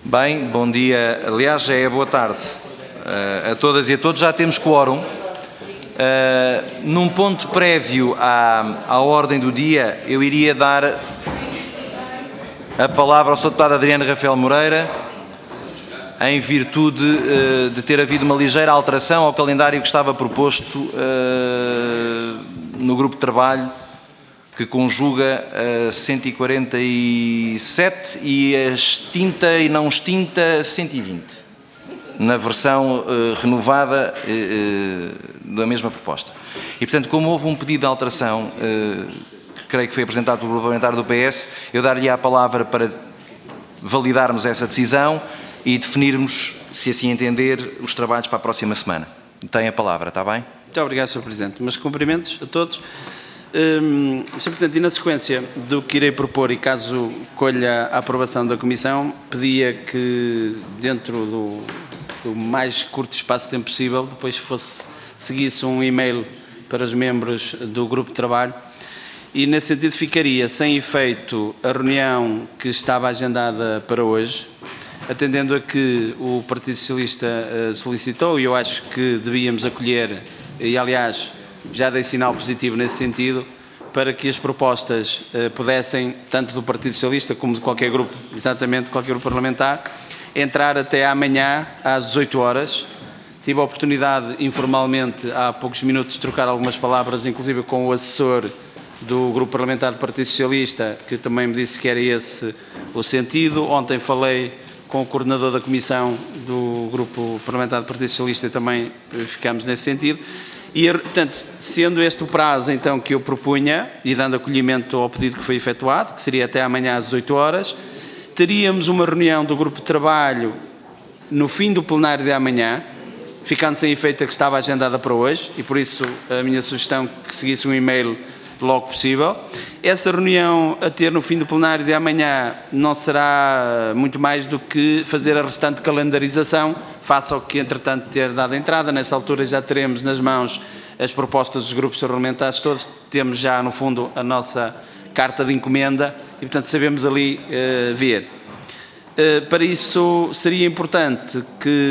Bem, bom dia. Aliás, boa tarde a todas e a todos. Já temos quórum. Num ponto prévio à ordem do dia, eu iria dar a palavra ao Sr. Deputado Adriano Rafael Moreira, em virtude de ter havido uma ligeira alteração ao calendário que estava proposto no grupo de trabalho, que conjuga a 147 e a extinta e não extinta 120, na versão renovada da mesma proposta. E, portanto, como houve um pedido de alteração, que creio que foi apresentado pelo Grupo Parlamentar do PS, eu dar-lhe a palavra para validarmos essa decisão e definirmos, se assim entender, os trabalhos para a próxima semana. Tem a palavra, está bem? Muito obrigado, Sr. Presidente. Meus cumprimentos a todos. Sr. Presidente, e na sequência do que irei propor, e caso colha a aprovação da Comissão, pedia que, dentro do mais curto espaço de tempo possível, depois seguisse um e-mail para os membros do grupo de trabalho, e nesse sentido ficaria sem efeito a reunião que estava agendada para hoje, atendendo a que o Partido Socialista solicitou, e eu acho que devíamos acolher, e aliás já dei sinal positivo nesse sentido, para que as propostas pudessem, tanto do Partido Socialista como de qualquer grupo, exatamente qualquer grupo parlamentar, entrar até amanhã às 18 horas. Tive a oportunidade, informalmente, há poucos minutos, de trocar algumas palavras, inclusive com o assessor do Grupo Parlamentar do Partido Socialista, que também me disse que era esse o sentido. Ontem falei com o coordenador da Comissão do Grupo Parlamentar do Partido Socialista e também ficamos nesse sentido. E, portanto, sendo este o prazo, então, que eu propunha, e dando acolhimento ao pedido que foi efetuado, que seria até amanhã às 18 horas, teríamos uma reunião do grupo de trabalho no fim do plenário de amanhã, ficando sem efeito a que estava agendada para hoje, e por isso a minha sugestão é que seguisse um e-mail logo possível. Essa reunião a ter no fim do plenário de amanhã não será muito mais do que fazer a restante calendarização, face ao que, entretanto, ter dado entrada. Nessa altura já teremos nas mãos as propostas dos grupos parlamentares todos, temos já, no fundo, a nossa carta de encomenda e, portanto, sabemos ali ver. Para isso, seria importante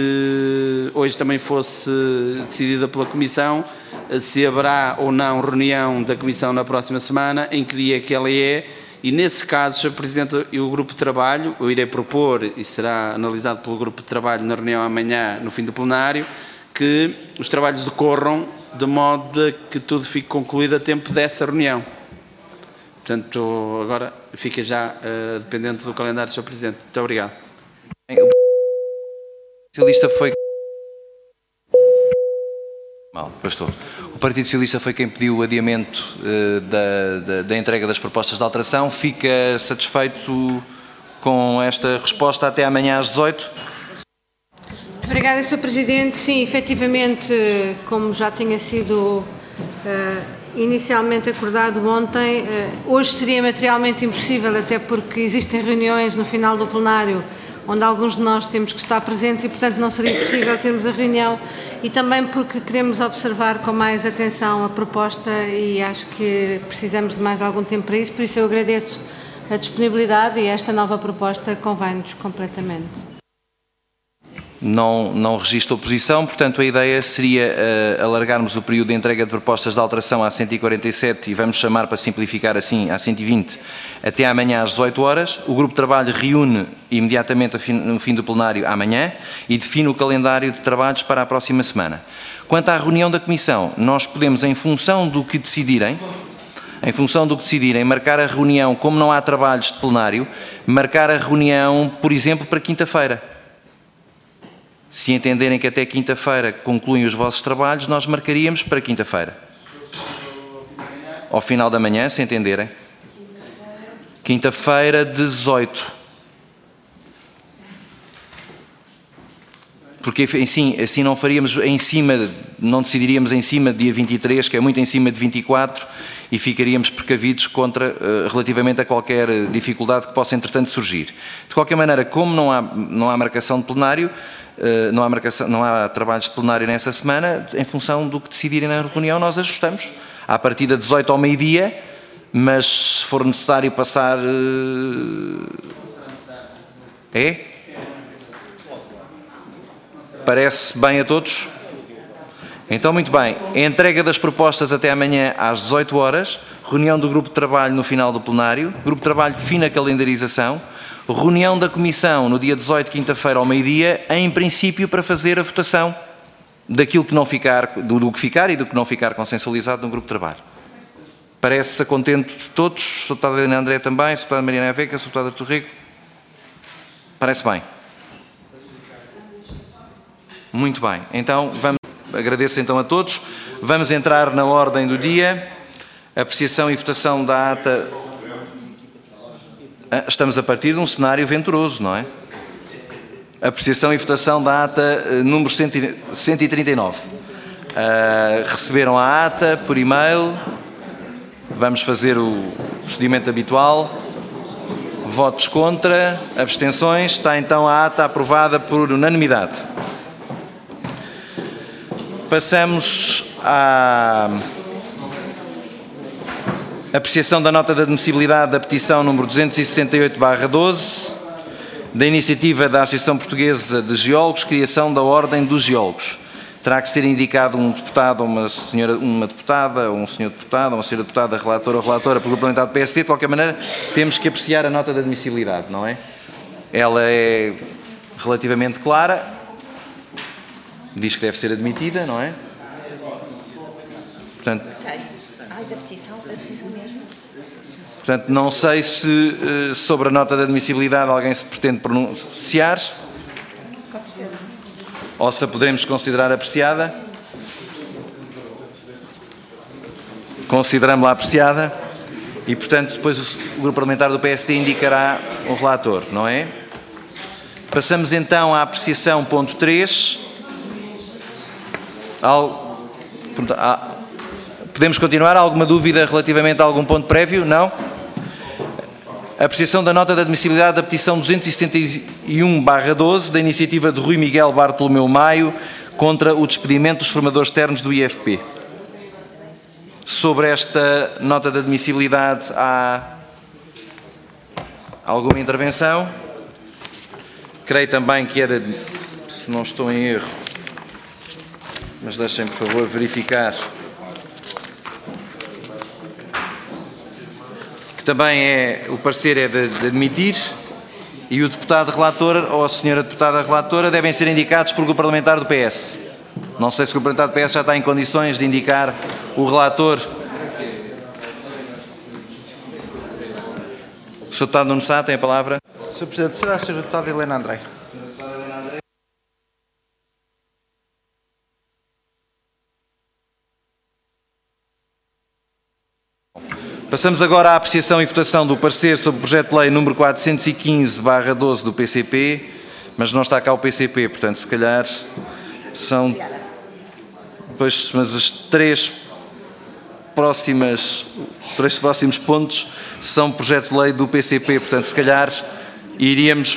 que hoje também fosse decidida pela Comissão se haverá ou não reunião da Comissão na próxima semana, em que dia que ela é, e nesse caso, Sr. Presidente, e o Grupo de Trabalho, eu irei propor, e será analisado pelo Grupo de Trabalho na reunião amanhã, no fim do plenário, que os trabalhos decorram de modo a que tudo fique concluído a tempo dessa reunião. Portanto, agora fica já dependente do calendário, Sr. Presidente. Muito obrigado. O Socialista foi... O Partido Socialista foi quem pediu o adiamento da entrega das propostas de alteração. Fica satisfeito com esta resposta até amanhã às 18? Obrigada, Sr. Presidente. Sim, efetivamente, como já tinha sido inicialmente acordado ontem, hoje seria materialmente impossível, até porque existem reuniões no final do plenário onde alguns de nós temos que estar presentes e, portanto, não seria possível termos a reunião, e também porque queremos observar com mais atenção a proposta e acho que precisamos de mais algum tempo para isso, por isso eu agradeço a disponibilidade e esta nova proposta convém-nos completamente. Não registro oposição, portanto a ideia seria alargarmos o período de entrega de propostas de alteração à 147 e vamos chamar, para simplificar assim, à 120, até amanhã às 18 horas. O grupo de trabalho reúne imediatamente no fim do plenário amanhã e define o calendário de trabalhos para a próxima semana. Quanto à reunião da Comissão, nós podemos, em função do que decidirem, marcar a reunião, como não há trabalhos de plenário, marcar a reunião, por exemplo, para quinta-feira. Se entenderem que até quinta-feira concluem os vossos trabalhos, nós marcaríamos para quinta-feira. Ao final da manhã, se entenderem. Quinta-feira, 18. Porque assim não faríamos em cima, não decidiríamos em cima de dia 23, que é muito em cima de 24, e ficaríamos precavidos relativamente a qualquer dificuldade que possa, entretanto, surgir. De qualquer maneira, como não há marcação de plenário, não há trabalhos de plenário nessa semana, em função do que decidirem na reunião, nós ajustamos. À partida 18 ao meio-dia, mas se for necessário passar... É? Parece bem a todos? Então, muito bem. Entrega das propostas até amanhã às 18 horas. Reunião do grupo de trabalho no final do plenário. O grupo de trabalho define a calendarização. Reunião da comissão no dia 18, quinta-feira, ao meio-dia, em princípio para fazer a votação daquilo que não ficar, do que ficar e do que não ficar consensualizado no grupo de trabalho. Parece-se a contento de todos. Sr. Deputada Helena André também, Sr. Deputada Mariana Aveca, Sr. Deputada Artur Rego. Parece bem. Muito bem. Então, agradeço então a todos. Vamos entrar na ordem do dia. Apreciação e votação da ata. Estamos a partir de um cenário venturoso, não é? Apreciação e votação da ata número 139. Receberam a ata por e-mail. Vamos fazer o procedimento habitual. Votos contra, abstenções. Está então a ata aprovada por unanimidade. Passamos à apreciação da nota de admissibilidade da petição número 268/12, da iniciativa da Associação Portuguesa de Geólogos, criação da Ordem dos Geólogos. Terá que ser indicado um deputado, uma deputada, um senhor deputado, uma senhora deputada, relatora ou relatora pelo grupo parlamentar do PSD. De qualquer maneira, temos que apreciar a nota de admissibilidade, não é? Ela é relativamente clara, diz que deve ser admitida, não é? Portanto, não sei se sobre a nota de admissibilidade alguém se pretende pronunciar. Ou se a poderemos considerar apreciada. Consideramos-la apreciada. E, portanto, depois o grupo parlamentar do PSD indicará o relator, não é? Passamos então à apreciação ponto 3. Podemos continuar? Há alguma dúvida relativamente a algum ponto prévio? Não? Apreciação da nota de admissibilidade da petição 271/12 da iniciativa de Rui Miguel Bartolomeu Maio contra o despedimento dos formadores externos do IFP. Sobre esta nota de admissibilidade há alguma intervenção? Creio também que era, se não estou em erro, mas deixem-me, por favor, verificar. Que também o parecer é de admitir, e o deputado relator ou a senhora deputada relatora devem ser indicados pelo grupo parlamentar do PS. Não sei se o grupo parlamentar do PS já está em condições de indicar o relator. O Sr. Deputado Nuno Sá tem a palavra. Sr. Presidente, será a Sra. Deputada Helena André. Passamos agora à apreciação e votação do parecer sobre o projeto de lei número 415/12 do PCP, mas não está cá o PCP, portanto, se calhar são... Pois, mas os três próximos pontos são projeto de lei do PCP, portanto, se calhar iríamos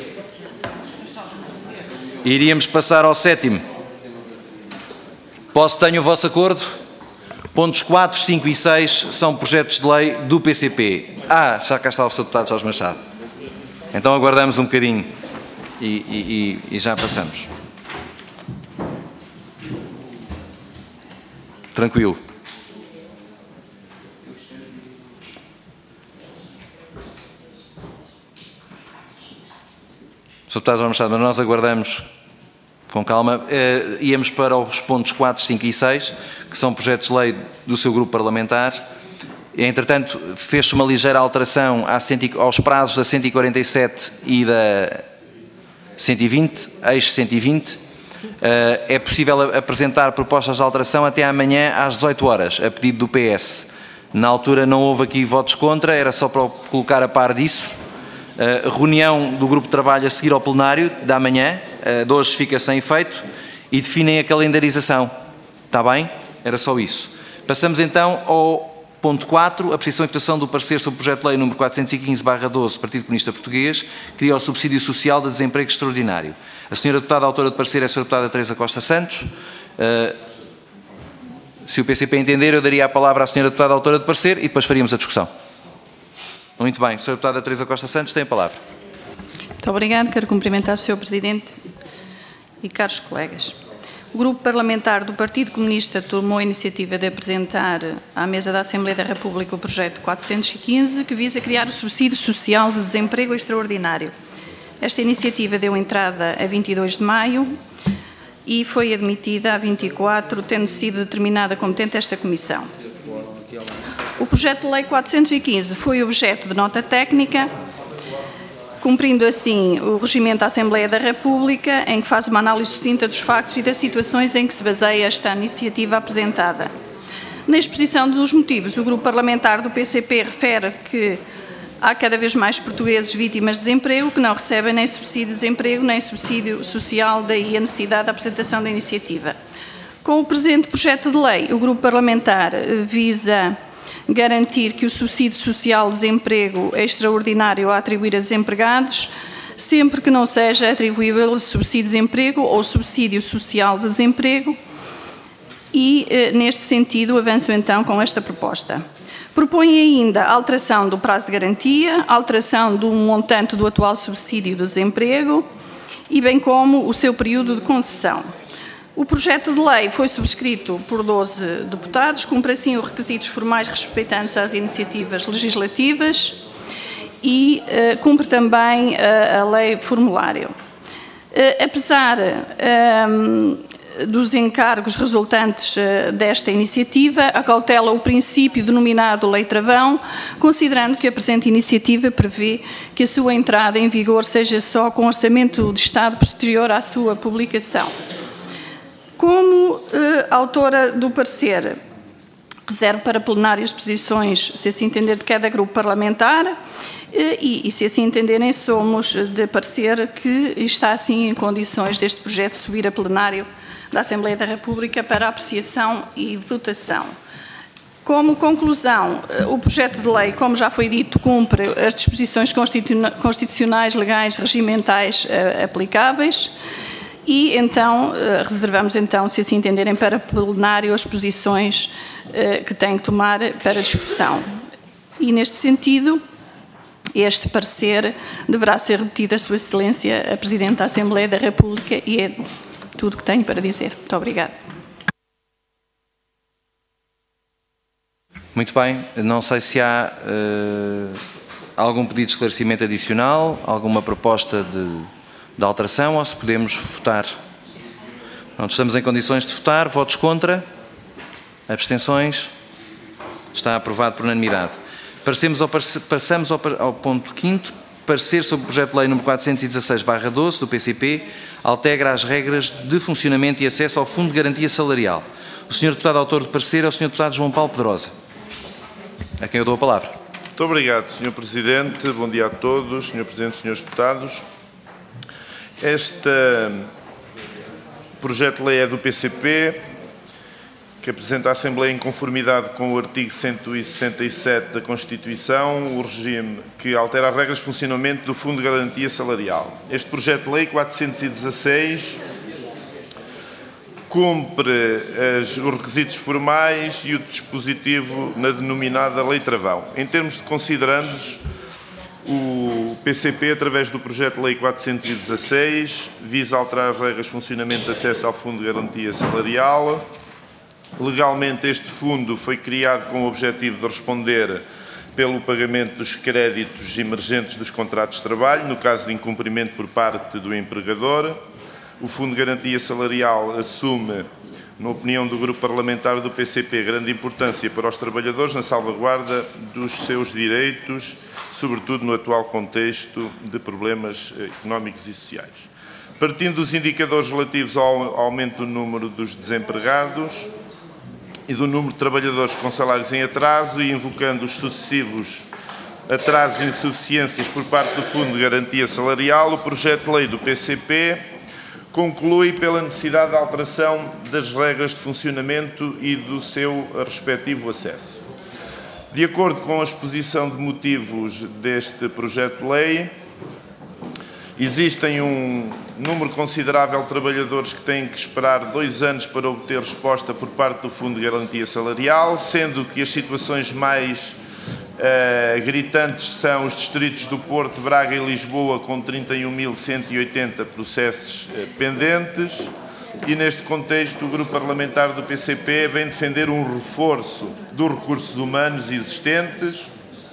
passar ao 7º. Tenho o vosso acordo? Pontos 4, 5 e 6 são projetos de lei do PCP. Já cá está o Sr. Deputado Jorge Machado. Então aguardamos um bocadinho e já passamos. Tranquilo. Sr. Deputado Jorge Machado, mas nós aguardamos com calma. Íamos para os pontos 4, 5 e 6, que são projetos de lei do seu grupo parlamentar. Entretanto, fez-se uma ligeira alteração aos prazos da 147 e da 120, eixo 120. É possível apresentar propostas de alteração até amanhã às 18 horas, a pedido do PS. Na altura não houve aqui votos contra, era só para colocar a par disso. Reunião do grupo de trabalho a seguir ao plenário da manhã, de hoje fica sem efeito, e definem a calendarização. Está bem? Era só isso. Passamos então ao ponto 4, apreciação e votação do parecer sobre o projeto de lei número 415/12 do Partido Comunista Português, cria o subsídio social de desemprego extraordinário. A senhora deputada autora do parecer é a senhora deputada Teresa Costa Santos. Se o PCP entender, eu daria a palavra à senhora deputada autora do parecer e depois faríamos a discussão. Muito bem. A senhora deputada Teresa Costa Santos tem a palavra. Muito obrigada. Quero cumprimentar o Sr. Presidente e caros colegas, o Grupo Parlamentar do Partido Comunista tomou a iniciativa de apresentar à mesa da Assembleia da República o projeto 415, que visa criar o subsídio social de desemprego extraordinário. Esta iniciativa deu entrada a 22 de maio e foi admitida a 24, tendo sido determinada competente esta Comissão. O projeto de lei 415 foi objeto de nota técnica, cumprindo assim o regimento da Assembleia da República, em que faz uma análise sucinta dos factos e das situações em que se baseia esta iniciativa apresentada. Na exposição dos motivos, o Grupo Parlamentar do PCP refere que há cada vez mais portugueses vítimas de desemprego que não recebem nem subsídio de desemprego nem subsídio social, daí a necessidade da apresentação da iniciativa. Com o presente projeto de lei, o Grupo Parlamentar visa garantir que o subsídio social de desemprego é extraordinário a atribuir a desempregados, sempre que não seja atribuível subsídio de desemprego ou subsídio social de desemprego e, neste sentido, avanço então com esta proposta. Propõe ainda a alteração do prazo de garantia, a alteração do montante do atual subsídio de desemprego e bem como o seu período de concessão. O projeto de lei foi subscrito por 12 deputados, cumpre assim os requisitos formais respeitantes às iniciativas legislativas e cumpre também a lei formulário. Apesar dos encargos resultantes desta iniciativa, acautela o princípio denominado lei travão, considerando que a presente iniciativa prevê que a sua entrada em vigor seja só com orçamento de Estado posterior à sua publicação. Como autora do parecer, reservo para plenário as posições, se assim entender, de cada grupo parlamentar e se assim entenderem, somos de parecer que está assim em condições deste projeto subir a plenário da Assembleia da República para apreciação e votação. Como conclusão, o projeto de lei, como já foi dito, cumpre as disposições constitucionais, legais, regimentais aplicáveis. E então, reservamos então, se assim entenderem, para plenário as posições que têm que tomar para discussão. E neste sentido, este parecer deverá ser remetido a Sua Excelência, a Presidente da Assembleia da República, e é tudo o que tenho para dizer. Muito obrigada. Muito bem. Não sei se há algum pedido de esclarecimento adicional, alguma proposta de alteração ou se podemos votar. Pronto, estamos em condições de votar. Votos contra? Abstenções? Está aprovado por unanimidade. Passamos ao ponto 5º. Parecer sobre o projeto de lei número 416/12 do PCP, altera as regras de funcionamento e acesso ao Fundo de Garantia Salarial. O Sr. Deputado autor do parecer é o Sr. Deputado João Paulo Pedrosa, a quem eu dou a palavra. Muito obrigado, Sr. Presidente. Bom dia a todos, Sr. Presidente, Srs. Deputados. Este projeto de lei é do PCP, que apresenta à Assembleia em conformidade com o artigo 167 da Constituição, o regime que altera as regras de funcionamento do Fundo de Garantia Salarial. Este projeto de lei 416 cumpre os requisitos formais e o dispositivo na denominada lei travão. Em termos de considerandos, o PCP, através do projeto de lei 416, visa alterar as regras de funcionamento de acesso ao Fundo de Garantia Salarial. Legalmente, este fundo foi criado com o objetivo de responder pelo pagamento dos créditos emergentes dos contratos de trabalho, no caso de incumprimento por parte do empregador. O Fundo de Garantia Salarial assume, na opinião do Grupo Parlamentar do PCP, grande importância para os trabalhadores na salvaguarda dos seus direitos, sobretudo no atual contexto de problemas económicos e sociais. Partindo dos indicadores relativos ao aumento do número dos desempregados e do número de trabalhadores com salários em atraso e invocando os sucessivos atrasos e insuficiências por parte do Fundo de Garantia Salarial, o projeto de lei do PCP conclui pela necessidade de alteração das regras de funcionamento e do seu respectivo acesso. De acordo com a exposição de motivos deste projeto de lei, existem um número considerável de trabalhadores que têm que esperar 2 anos para obter resposta por parte do Fundo de Garantia Salarial, sendo que as situações mais Gritantes são os distritos do Porto, Braga e Lisboa, com 31.180 processos pendentes. E neste contexto, o Grupo Parlamentar do PCP vem defender um reforço dos recursos humanos existentes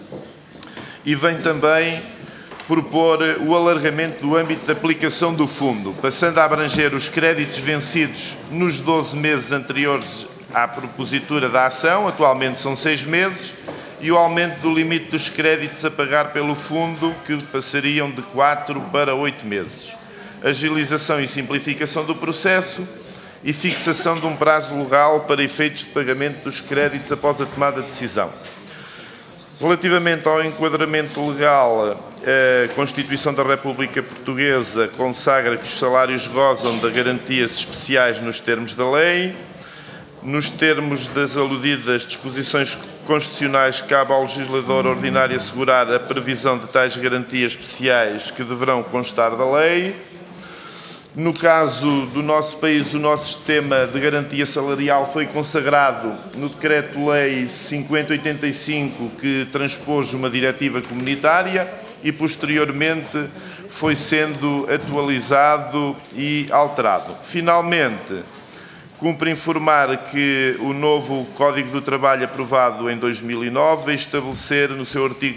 e vem também propor o alargamento do âmbito de aplicação do fundo, passando a abranger os créditos vencidos nos 12 meses anteriores à propositura da ação, atualmente são 6 meses, e o aumento do limite dos créditos a pagar pelo fundo, que passariam de 4 para 8 meses. Agilização e simplificação do processo e fixação de um prazo legal para efeitos de pagamento dos créditos após a tomada de decisão. Relativamente ao enquadramento legal, a Constituição da República Portuguesa consagra que os salários gozam de garantias especiais nos termos da lei. Nos termos das aludidas disposições constitucionais, cabe ao legislador ordinário assegurar a previsão de tais garantias especiais que deverão constar da lei. No caso do nosso país, o nosso sistema de garantia salarial foi consagrado no Decreto-Lei 5085, que transpôs uma diretiva comunitária e, posteriormente, foi sendo atualizado e alterado. Finalmente, cumpre informar que o novo Código do Trabalho, aprovado em 2009, vai estabelecer no seu artigo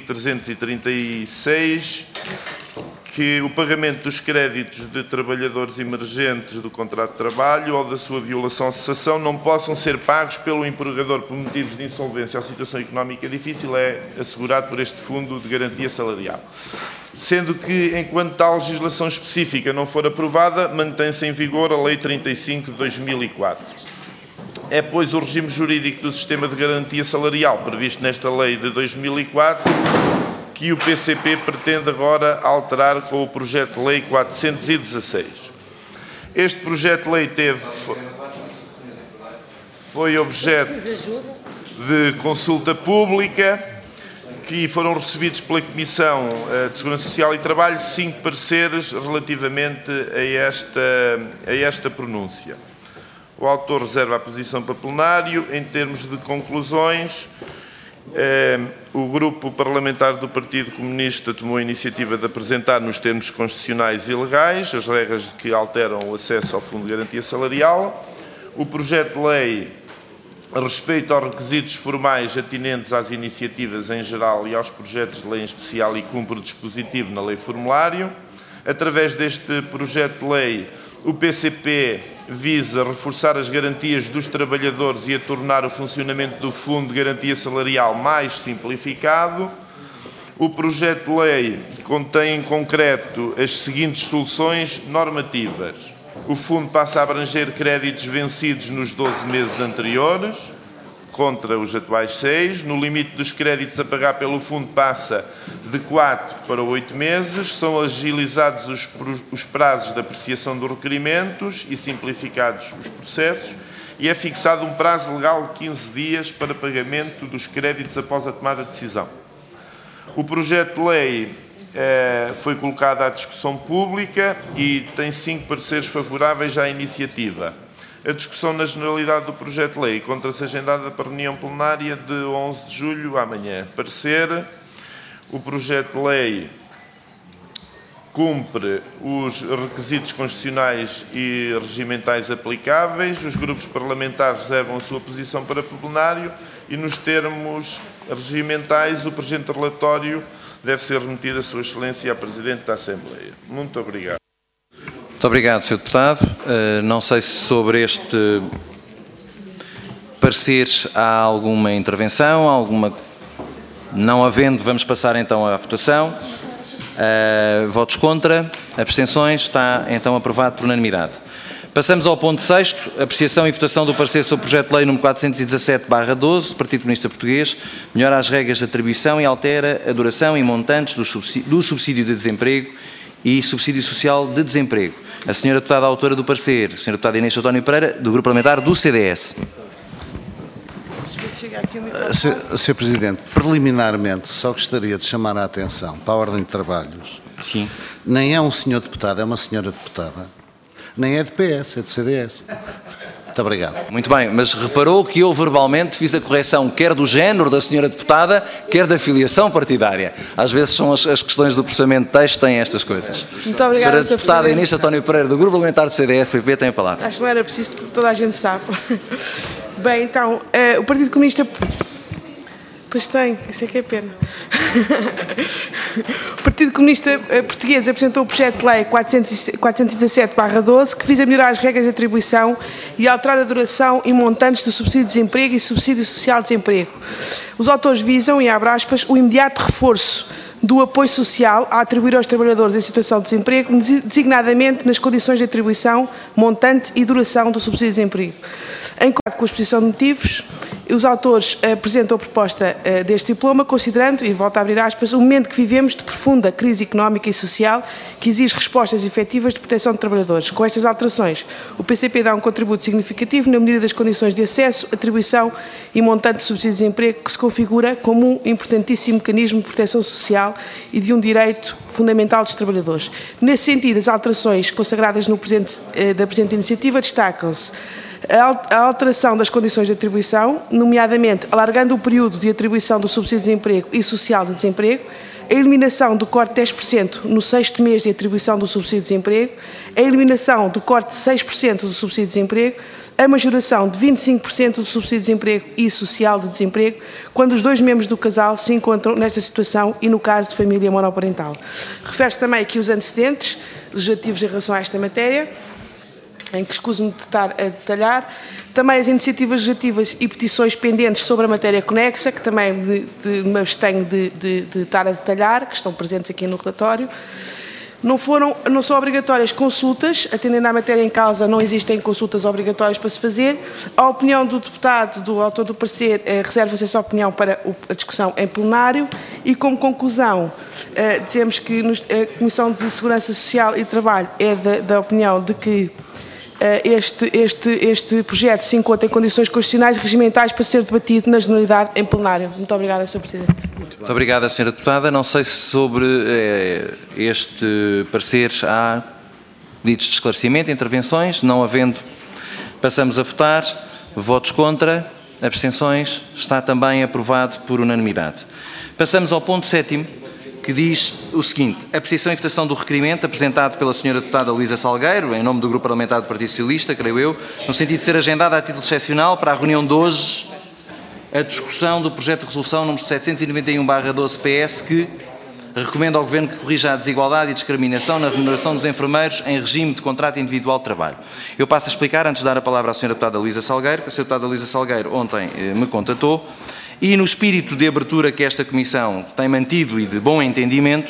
336 que o pagamento dos créditos de trabalhadores emergentes do contrato de trabalho ou da sua violação ou cessação não possam ser pagos pelo empregador por motivos de insolvência ou situação económica difícil, é assegurado por este Fundo de Garantia Salarial. Sendo que, enquanto tal legislação específica não for aprovada, mantém-se em vigor a Lei 35 de 2004. É, pois, o regime jurídico do sistema de garantia salarial previsto nesta Lei de 2004 que o PCP pretende agora alterar com o projeto de Lei 416. Este projeto de lei foi objeto de consulta pública, que foram recebidos pela Comissão de Segurança Social e Trabalho 5 pareceres relativamente a esta pronúncia. O autor reserva a posição para plenário. Em termos de conclusões, o Grupo Parlamentar do Partido Comunista tomou a iniciativa de apresentar, nos termos constitucionais e legais, as regras que alteram o acesso ao Fundo de Garantia Salarial. O projeto de lei respeita aos requisitos formais atinentes às iniciativas em geral e aos projetos de lei em especial e cumpre o dispositivo na lei formulário. Através deste projeto de lei, o PCP visa reforçar as garantias dos trabalhadores e a tornar o funcionamento do Fundo de Garantia Salarial mais simplificado. O projeto de lei contém em concreto as seguintes soluções normativas. O Fundo passa a abranger créditos vencidos nos 12 meses anteriores, contra os atuais 6. No limite dos créditos a pagar pelo Fundo passa de 4 para 8 meses. São agilizados os prazos de apreciação dos requerimentos e simplificados os processos. E é fixado um prazo legal de 15 dias para pagamento dos créditos após a tomada de decisão. O projeto de lei foi colocado à discussão pública e tem 5 pareceres favoráveis à iniciativa. A discussão na generalidade do projeto de lei encontra-se agendada para reunião plenária de 11 de julho, amanhã. Parecer: o projeto de lei cumpre os requisitos constitucionais e regimentais aplicáveis. Os grupos parlamentares reservam a sua posição para plenário e, nos termos regimentais, o presente relatório deve ser remetido a Sua Excelência e à Presidente da Assembleia. Muito obrigado. Muito obrigado, Sr. Deputado. Não sei se sobre este parecer há alguma intervenção, Não havendo, vamos passar então à votação. Votos contra, abstenções, está então aprovado por unanimidade. Passamos ao ponto 6º, apreciação e votação do parecer sobre o projeto de lei número 417/12, do Partido Comunista Português, melhora as regras de atribuição e altera a duração e montantes do subsídio de desemprego e subsídio social de desemprego. A senhora deputada autora do parecer, a senhora deputada Inês António Pereira, do Grupo Parlamentar do CDS. Sr. Presidente, preliminarmente só gostaria de chamar a atenção para a ordem de trabalhos. Sim. Nem é um senhor deputado, é uma senhora deputada. Nem é de PS, é do CDS. Muito obrigado. Muito bem, mas reparou que eu verbalmente fiz a correção quer do género da senhora deputada, quer da filiação partidária. Às vezes são as questões do processamento de texto têm estas coisas. Muito obrigada, Senhora Sr. deputada Presidente. Inês António Pereira, do Grupo Parlamentar do CDS-PP, tem a palavra. Acho que não era preciso, toda a gente sabe. Bem, então, o Partido Comunista... Pois tem, isso é que é pena. O Partido Comunista Português apresentou o projeto de lei 417/12, que visa melhorar as regras de atribuição e alterar a duração e montantes do subsídio de desemprego e subsídio social de desemprego. Os autores visam, e abre aspas, o imediato reforço do apoio social a atribuir aos trabalhadores em situação de desemprego, designadamente nas condições de atribuição, montante e duração do subsídio de desemprego. Em concordo com a exposição de motivos, os autores apresentam a proposta deste diploma, considerando, e volto a abrir aspas, o momento que vivemos de profunda crise económica e social que exige respostas efetivas de proteção de trabalhadores. Com estas alterações, o PCP dá um contributo significativo na medida das condições de acesso, atribuição e montante de subsídio de desemprego, que se configura como um importantíssimo mecanismo de proteção social e de um direito fundamental dos trabalhadores. Nesse sentido, as alterações consagradas da presente iniciativa destacam-se a alteração das condições de atribuição, nomeadamente alargando o período de atribuição do subsídio de desemprego e social de desemprego, a eliminação do corte de 10% no 6º mês de atribuição do subsídio de desemprego, a eliminação do corte de 6% do subsídio de desemprego, a majoração de 25% do subsídio de desemprego e social de desemprego, quando os dois membros do casal se encontram nesta situação e no caso de família monoparental. Refere-se também aqui os antecedentes legislativos em relação a esta matéria, em que escuso-me de estar a detalhar, também as iniciativas legislativas e petições pendentes sobre a matéria conexa, que também me abstenho de estar a detalhar, que estão presentes aqui no relatório. Não são obrigatórias consultas, atendendo à matéria em causa, não existem consultas obrigatórias para se fazer. A opinião do deputado, do autor do parecer, reserva-se essa opinião para a discussão em plenário e, como conclusão, dizemos que a Comissão de Segurança Social e Trabalho é da opinião de que este projeto se encontra em condições constitucionais e regimentais para ser debatido na generalidade em plenário. Muito obrigada, Sr. Presidente. Muito obrigada, Sra. Deputada. Não sei se sobre este parecer há pedidos de esclarecimento, intervenções. Não havendo, passamos a votar. Votos contra, abstenções. Está também aprovado por unanimidade. Passamos ao ponto 7º, que diz o seguinte: apreciação e votação do requerimento apresentado pela Sra. Deputada Luísa Salgueiro, em nome do Grupo Parlamentar do Partido Socialista, creio eu, no sentido de ser agendada a título excepcional para a reunião de hoje a discussão do projeto de resolução número 791/12 PS, que recomenda ao Governo que corrija a desigualdade e discriminação na remuneração dos enfermeiros em regime de contrato individual de trabalho. Eu passo a explicar, antes de dar a palavra à Sra. Deputada Luísa Salgueiro, que a Sra. Deputada Luísa Salgueiro ontem me contatou, e no espírito de abertura que esta Comissão tem mantido e de bom entendimento,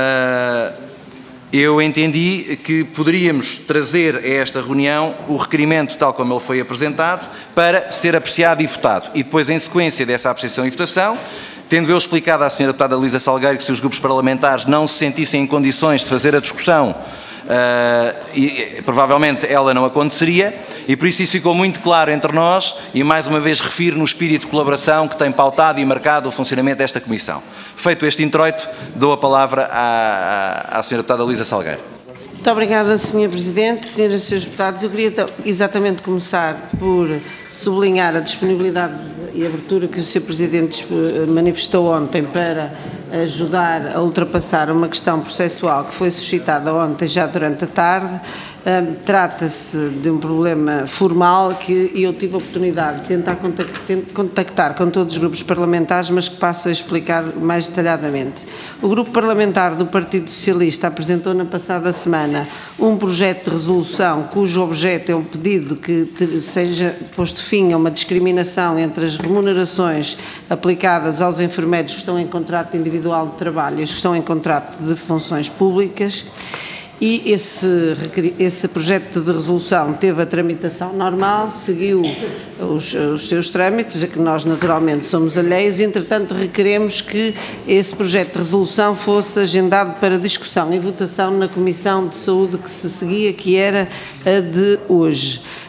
eu entendi que poderíamos trazer a esta reunião o requerimento, tal como ele foi apresentado, para ser apreciado e votado. E depois, em sequência dessa apreciação e votação, tendo eu explicado à Sra. Deputada Luísa Salgueiro que se os grupos parlamentares não se sentissem em condições de fazer a discussão, provavelmente ela não aconteceria, e por isso ficou muito claro entre nós, e mais uma vez refiro no espírito de colaboração que tem pautado e marcado o funcionamento desta Comissão. Feito este introito, dou a palavra à Sra. Deputada Luísa Salgueiro. Muito obrigada, Sr. Presidente. Senhoras e Srs. Deputados, eu queria exatamente começar por sublinhar a disponibilidade e abertura que o Sr. Presidente manifestou ontem para ajudar a ultrapassar uma questão processual que foi suscitada ontem, já durante a tarde. Trata-se de um problema formal que eu tive a oportunidade de tentar contactar com todos os grupos parlamentares, mas que passo a explicar mais detalhadamente. O Grupo Parlamentar do Partido Socialista apresentou na passada semana um projeto de resolução cujo objeto é um pedido que seja posto fim a uma discriminação entre as remunerações aplicadas aos enfermeiros que estão em contrato individual de trabalho e os que estão em contrato de funções públicas. E esse projeto de resolução teve a tramitação normal, seguiu os seus trâmites, a que nós naturalmente somos alheios, e entretanto requeremos que esse projeto de resolução fosse agendado para discussão e votação na Comissão de Saúde que se seguia, que era a de hoje.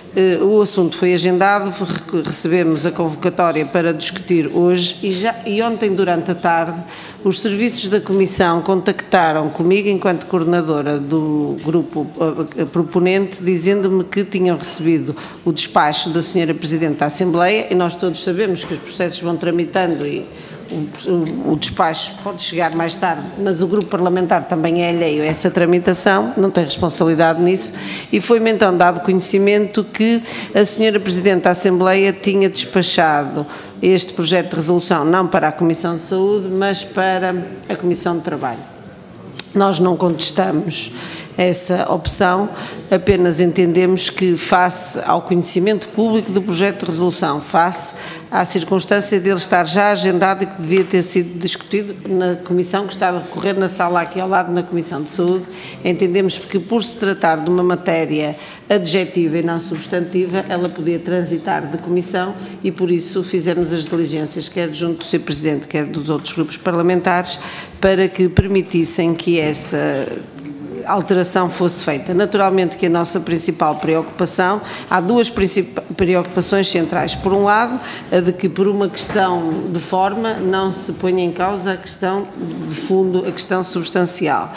O assunto foi agendado, recebemos a convocatória para discutir hoje e ontem, durante a tarde, os serviços da Comissão contactaram comigo, enquanto coordenadora do grupo proponente, dizendo-me que tinham recebido o despacho da Sra. Presidente da Assembleia, e nós todos sabemos que os processos vão tramitando e o despacho pode chegar mais tarde, mas o grupo parlamentar também é alheio a essa tramitação, não tem responsabilidade nisso, e foi-me então dado conhecimento que a Sra. Presidente da Assembleia tinha despachado este projeto de resolução não para a Comissão de Saúde, mas para a Comissão de Trabalho. Nós não contestamos essa opção, apenas entendemos que, face ao conhecimento público do projeto de resolução, face à circunstância de ele estar já agendado e que devia ter sido discutido na Comissão, que estava a decorrer na sala aqui ao lado, na Comissão de Saúde, entendemos que, por se tratar de uma matéria adjetiva e não substantiva, ela podia transitar de Comissão e, por isso, fizemos as diligências, quer junto do Sr. Presidente, quer dos outros grupos parlamentares, para que permitissem que essa alteração fosse feita. Naturalmente que a nossa principal preocupação, há duas preocupações centrais. Por um lado, a de que por uma questão de forma não se ponha em causa a questão de fundo, a questão substancial.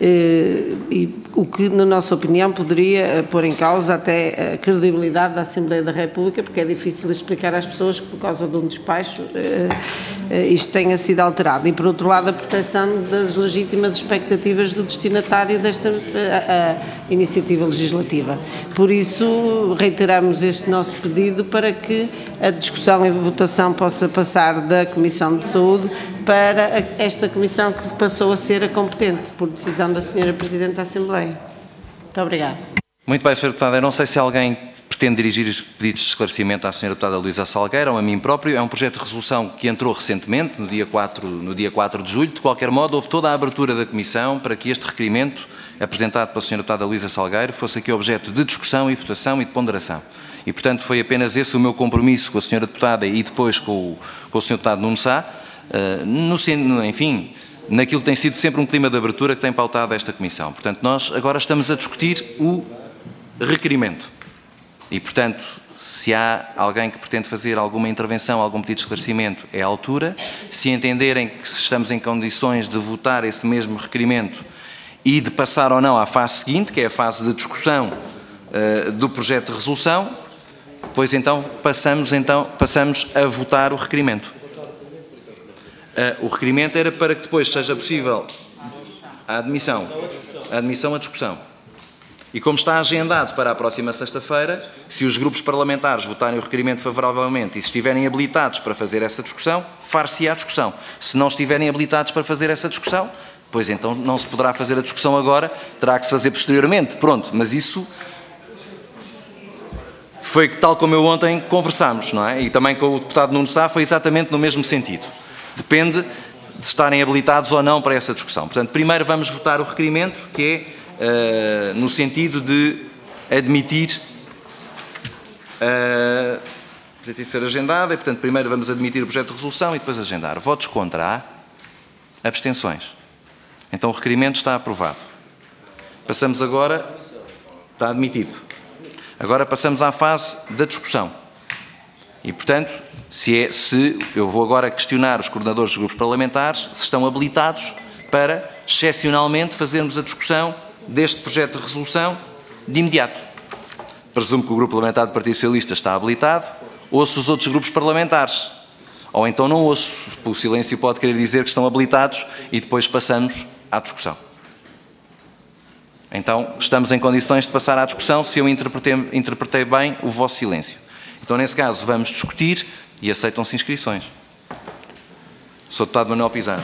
E o que, na nossa opinião, poderia pôr em causa até a credibilidade da Assembleia da República, porque é difícil explicar às pessoas que, por causa de um despacho, isto tenha sido alterado. E, por outro lado, a proteção das legítimas expectativas do destinatário desta iniciativa legislativa. Por isso, reiteramos este nosso pedido para que a discussão e a votação possa passar da Comissão de Saúde para esta Comissão que passou a ser a competente, por decisão da Sra. Presidente da Assembleia. Muito obrigada. Muito bem, Sr. Deputado. Eu não sei se alguém pretende dirigir os pedidos de esclarecimento à Sra. Deputada Luísa Salgueiro ou a mim próprio. É um projeto de resolução que entrou recentemente, no dia 4 de julho. De qualquer modo, houve toda a abertura da Comissão para que este requerimento, apresentado pela Sra. Deputada Luísa Salgueiro, fosse aqui objeto de discussão e votação e de ponderação. E, portanto, foi apenas esse o meu compromisso com a Sra. Deputada e depois com o Sr. Deputado Nuno Sá, enfim, naquilo que tem sido sempre um clima de abertura que tem pautado esta Comissão. Portanto, nós agora estamos a discutir o requerimento. E, portanto, se há alguém que pretende fazer alguma intervenção, algum pedido de esclarecimento, é a altura. Se entenderem que estamos em condições de votar esse mesmo requerimento e de passar ou não à fase seguinte, que é a fase de discussão do projeto de resolução, pois então passamos a votar o requerimento. O requerimento era para que depois seja possível a admissão à discussão. E como está agendado para a próxima sexta-feira, se os grupos parlamentares votarem o requerimento favoravelmente e se estiverem habilitados para fazer essa discussão, far-se-á a discussão. Se não estiverem habilitados para fazer essa discussão, pois então não se poderá fazer a discussão agora, terá que se fazer posteriormente. Pronto, mas isso foi tal como eu ontem conversámos, não é? E também com o deputado Nuno Sá foi exatamente no mesmo sentido. Depende de estarem habilitados ou não para essa discussão. Portanto, primeiro vamos votar o requerimento, que é no sentido de admitir tem que ser agendada, e portanto primeiro vamos admitir o projeto de resolução e depois agendar. Votos contra, abstenções. Então o requerimento está aprovado. Passamos agora, está admitido. Agora passamos à fase da discussão. E portanto, eu vou agora questionar os coordenadores dos grupos parlamentares se estão habilitados para, excepcionalmente, fazermos a discussão deste projeto de resolução de imediato. Presumo que o grupo parlamentar do Partido Socialista está habilitado, ouço os outros grupos parlamentares. Ou então não ouço, o silêncio pode querer dizer que estão habilitados e depois passamos à discussão. Então, estamos em condições de passar à discussão se eu interpretei bem o vosso silêncio. Então, nesse caso, vamos discutir e aceitam-se inscrições. Sr. Deputado Manuel Pizarro.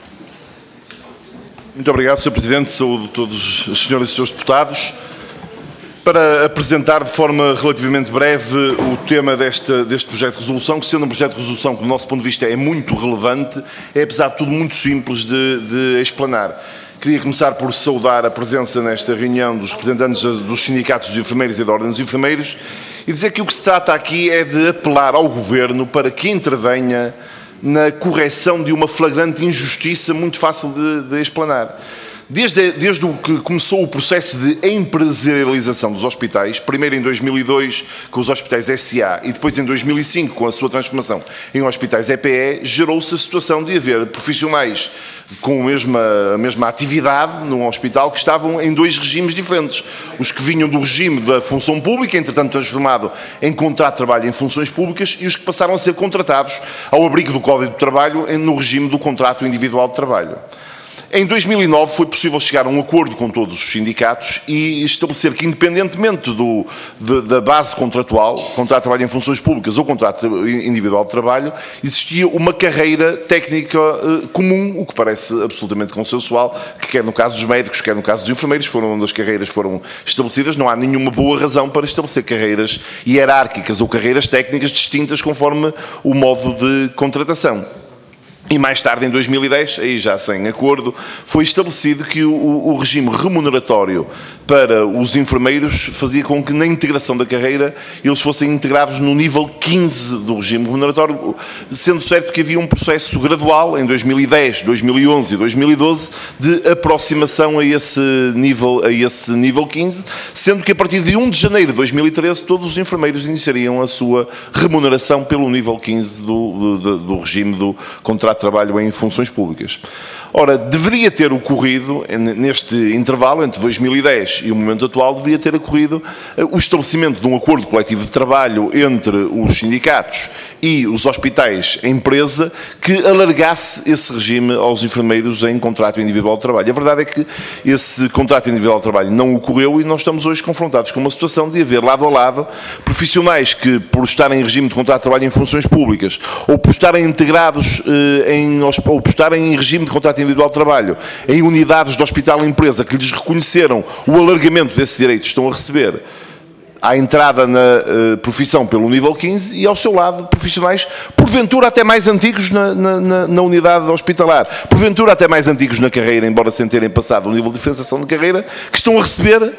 Muito obrigado, Sr. Presidente. Saúdo todos os senhores e senhores deputados. Para apresentar de forma relativamente breve o tema deste projeto de resolução, que sendo um projeto de resolução que do nosso ponto de vista é muito relevante, é apesar de tudo muito simples de explanar. Queria começar por saudar a presença nesta reunião dos representantes dos sindicatos dos enfermeiros e da Ordem dos Enfermeiros e dizer que o que se trata aqui é de apelar ao Governo para que intervenha na correção de uma flagrante injustiça muito fácil de explanar. Desde o que começou o processo de empresarialização dos hospitais, primeiro em 2002 com os hospitais SA e depois em 2005 com a sua transformação em hospitais EPE, gerou-se a situação de haver profissionais com a mesma atividade num hospital que estavam em dois regimes diferentes. Os que vinham do regime da função pública, entretanto transformado em contrato de trabalho em funções públicas, e os que passaram a ser contratados ao abrigo do Código de Trabalho no regime do contrato individual de trabalho. Em 2009 foi possível chegar a um acordo com todos os sindicatos e estabelecer que, independentemente da base contratual, contrato de trabalho em funções públicas ou contrato individual de trabalho, existia uma carreira técnica comum, o que parece absolutamente consensual, que quer no caso dos médicos, quer no caso dos enfermeiros, onde as carreiras foram estabelecidas. Não há nenhuma boa razão para estabelecer carreiras hierárquicas ou carreiras técnicas distintas conforme o modo de contratação. E mais tarde, em 2010, aí já sem acordo, foi estabelecido que o regime remuneratório para os enfermeiros fazia com que na integração da carreira eles fossem integrados no nível 15 do regime remuneratório, sendo certo que havia um processo gradual em 2010, 2011 e 2012 de aproximação a esse nível 15, sendo que a partir de 1 de janeiro de 2013 todos os enfermeiros iniciariam a sua remuneração pelo nível 15 do regime do contrato de trabalho em funções públicas. Ora, deveria ter ocorrido, neste intervalo entre 2010 e o momento atual, deveria ter ocorrido o estabelecimento de um acordo coletivo de trabalho entre os sindicatos e os hospitais empresa que alargasse esse regime aos enfermeiros em contrato individual de trabalho. A verdade é que esse contrato individual de trabalho não ocorreu e nós estamos hoje confrontados com uma situação de haver lado a lado profissionais que, por estarem em regime de contrato de trabalho em funções públicas ou por estarem integrados ou por estarem em regime de contrato individual de trabalho em unidades de hospital-empresa que lhes reconheceram o alargamento desses direitos, estão a receber à entrada na profissão pelo nível 15 e ao seu lado profissionais, porventura até mais antigos na unidade hospitalar, porventura até mais antigos na carreira, embora sem terem passado o nível de diferenciação de carreira, que estão a receber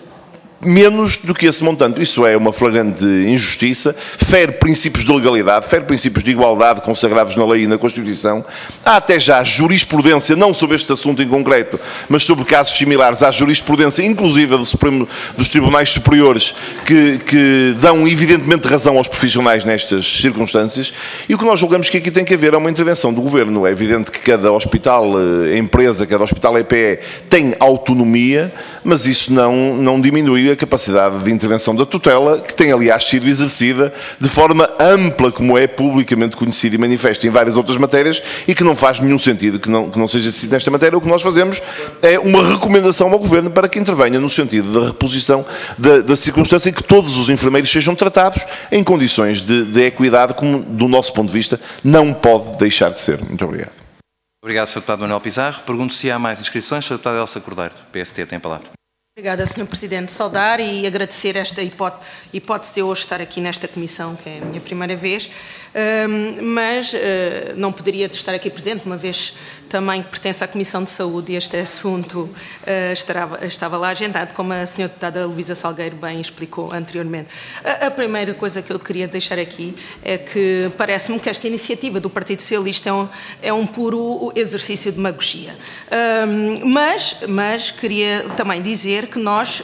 menos do que esse montante. Isso é uma flagrante injustiça, fere princípios de legalidade, fere princípios de igualdade consagrados na lei e na Constituição. Há até já jurisprudência, não sobre este assunto em concreto, mas sobre casos similares, há jurisprudência inclusive dos tribunais superiores que dão evidentemente razão aos profissionais nestas circunstâncias, e o que nós julgamos que aqui tem que haver é uma intervenção do Governo. É evidente que cada hospital empresa, cada hospital EPE tem autonomia, mas isso não diminui a capacidade de intervenção da tutela, que tem, aliás, sido exercida de forma ampla, como é publicamente conhecido e manifesto em várias outras matérias, e que não faz nenhum sentido que não seja exercido nesta matéria. O que nós fazemos é uma recomendação ao Governo para que intervenha no sentido da reposição da circunstância em que todos os enfermeiros sejam tratados em condições de equidade, como, do nosso ponto de vista, não pode deixar de ser. Muito obrigado. Obrigado, Sr. Deputado Manuel Pizarro. Pergunto se há mais inscrições. Sr. Deputado Elsa Cordeiro, PST, tem a palavra. Obrigada, Sr. Presidente. Saudar e agradecer esta hipótese de hoje estar aqui nesta comissão, que é a minha primeira vez, mas não poderia estar aqui presente, uma vez também que pertence à Comissão de Saúde e este assunto estava lá agendado, como a Sra. Deputada Luísa Salgueiro bem explicou anteriormente. A primeira coisa que eu queria deixar aqui é que parece-me que esta iniciativa do Partido Socialista é um puro exercício de demagogia. Mas queria também dizer que nós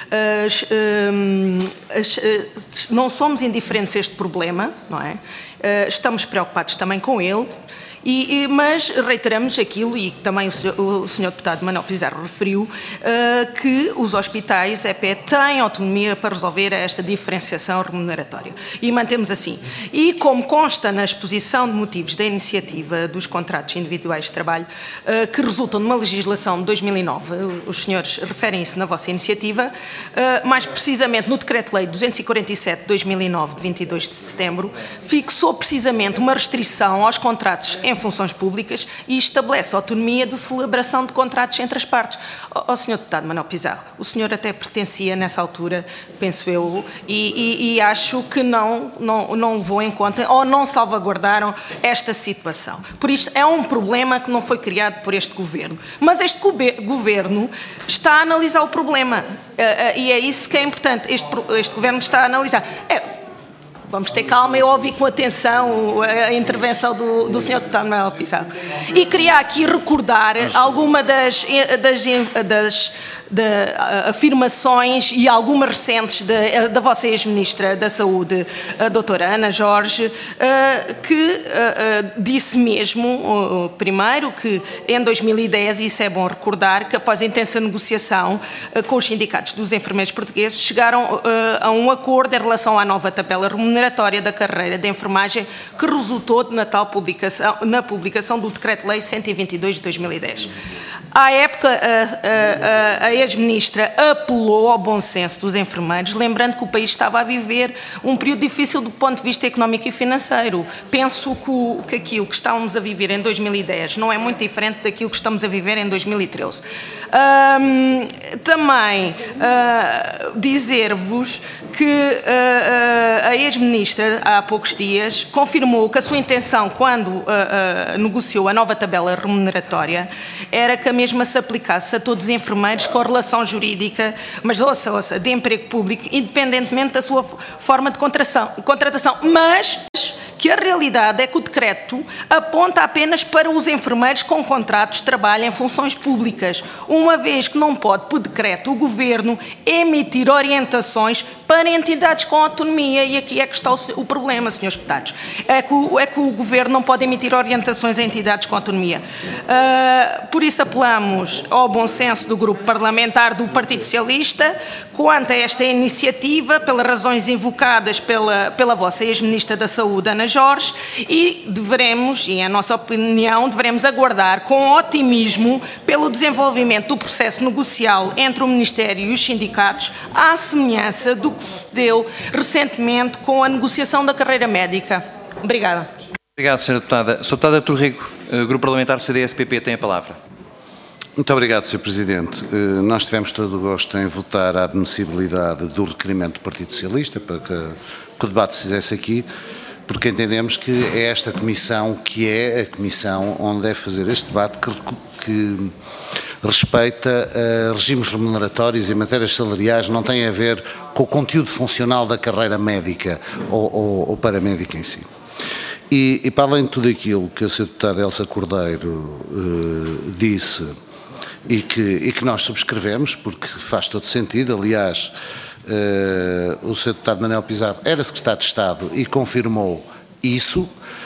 não somos indiferentes a este problema, não é? Estamos preocupados também com ele. Mas reiteramos aquilo, e também o Sr. Deputado Manuel Pizarro referiu, que os hospitais EPE têm autonomia para resolver esta diferenciação remuneratória. E mantemos assim. E como consta na exposição de motivos da iniciativa dos contratos individuais de trabalho, que resultam de uma legislação de 2009, os senhores referem isso na vossa iniciativa, mais precisamente no Decreto-Lei 247 de 2009, de 22 de setembro, fixou precisamente uma restrição aos contratos em funções públicas e estabelece a autonomia de celebração de contratos entre as partes. Ó Sr. Deputado Manuel Pizarro, o senhor até pertencia nessa altura, penso eu, e acho que não levou em conta ou não salvaguardaram esta situação. Por isso, é um problema que não foi criado por este Governo. Mas este Governo está a analisar o problema e é isso que é importante. Este Governo está a analisar. Vamos ter calma, eu ouvi com atenção a intervenção do Sr. Deputado Manuel Pizarro. E queria aqui recordar alguma das afirmações e algumas recentes da vossa ex-ministra da Saúde, a doutora Ana Jorge, que disse mesmo, primeiro, que em 2010, e isso é bom recordar, que após intensa negociação com os sindicatos dos enfermeiros portugueses, chegaram a um acordo em relação à nova tabela remuneratória da carreira de enfermagem, que resultou na publicação do Decreto-Lei 122 de 2010. À época, a ex-ministra apelou ao bom senso dos enfermeiros, lembrando que o país estava a viver um período difícil do ponto de vista económico e financeiro. Penso que aquilo que estávamos a viver em 2010 não é muito diferente daquilo que estamos a viver em 2013. Também dizer-vos que a ex-ministra, há poucos dias, confirmou que a sua intenção, quando negociou a nova tabela remuneratória, era que a mesma se aplicasse a todos os enfermeiros com relação jurídica, mas ouça, de emprego público, independentemente da sua forma de contratação. Mas que a realidade é que o decreto aponta apenas para os enfermeiros com contratos de trabalho em funções públicas, uma vez que não pode, por decreto, o Governo emitir orientações para entidades com autonomia, e aqui é que está o problema, senhores deputados, é que o Governo não pode emitir orientações a entidades com autonomia. Por isso apelamos ao bom senso do Grupo Parlamentar do Partido Socialista quanto a esta iniciativa, pelas razões invocadas pela vossa ex-ministra da Saúde, Ana Jorge, e em nossa opinião, devemos aguardar com otimismo pelo desenvolvimento do processo negocial entre o Ministério e os sindicatos, à semelhança do que se deu recentemente com a negociação da carreira médica. Obrigada. Obrigado, Sra. Deputada. Sr. Deputado Artur Rego, Grupo Parlamentar CDS-PP, tem a palavra. Muito obrigado, Sr. Presidente. Nós tivemos todo o gosto em votar a admissibilidade do requerimento do Partido Socialista para que o debate se fizesse aqui, porque entendemos que é esta comissão que é a comissão onde deve fazer este debate que respeita regimes remuneratórios e matérias salariais, não tem a ver com o conteúdo funcional da carreira médica ou paramédica em si. E para além de tudo aquilo que a Sra. Deputada Elsa Cordeiro disse e que nós subscrevemos, porque faz todo sentido, aliás, o Sr. Deputado Manuel Pizarro era Secretário de Estado e confirmou isso,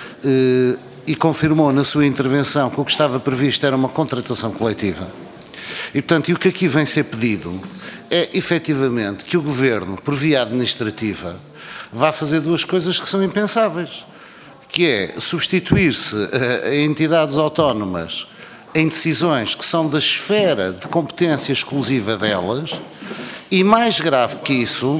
e confirmou na sua intervenção que o que estava previsto era uma contratação coletiva. E, portanto, o que aqui vem ser pedido é, efetivamente, que o Governo, por via administrativa, vá fazer duas coisas que são impensáveis, que é substituir-se a entidades autónomas em decisões que são da esfera de competência exclusiva delas, e mais grave que isso,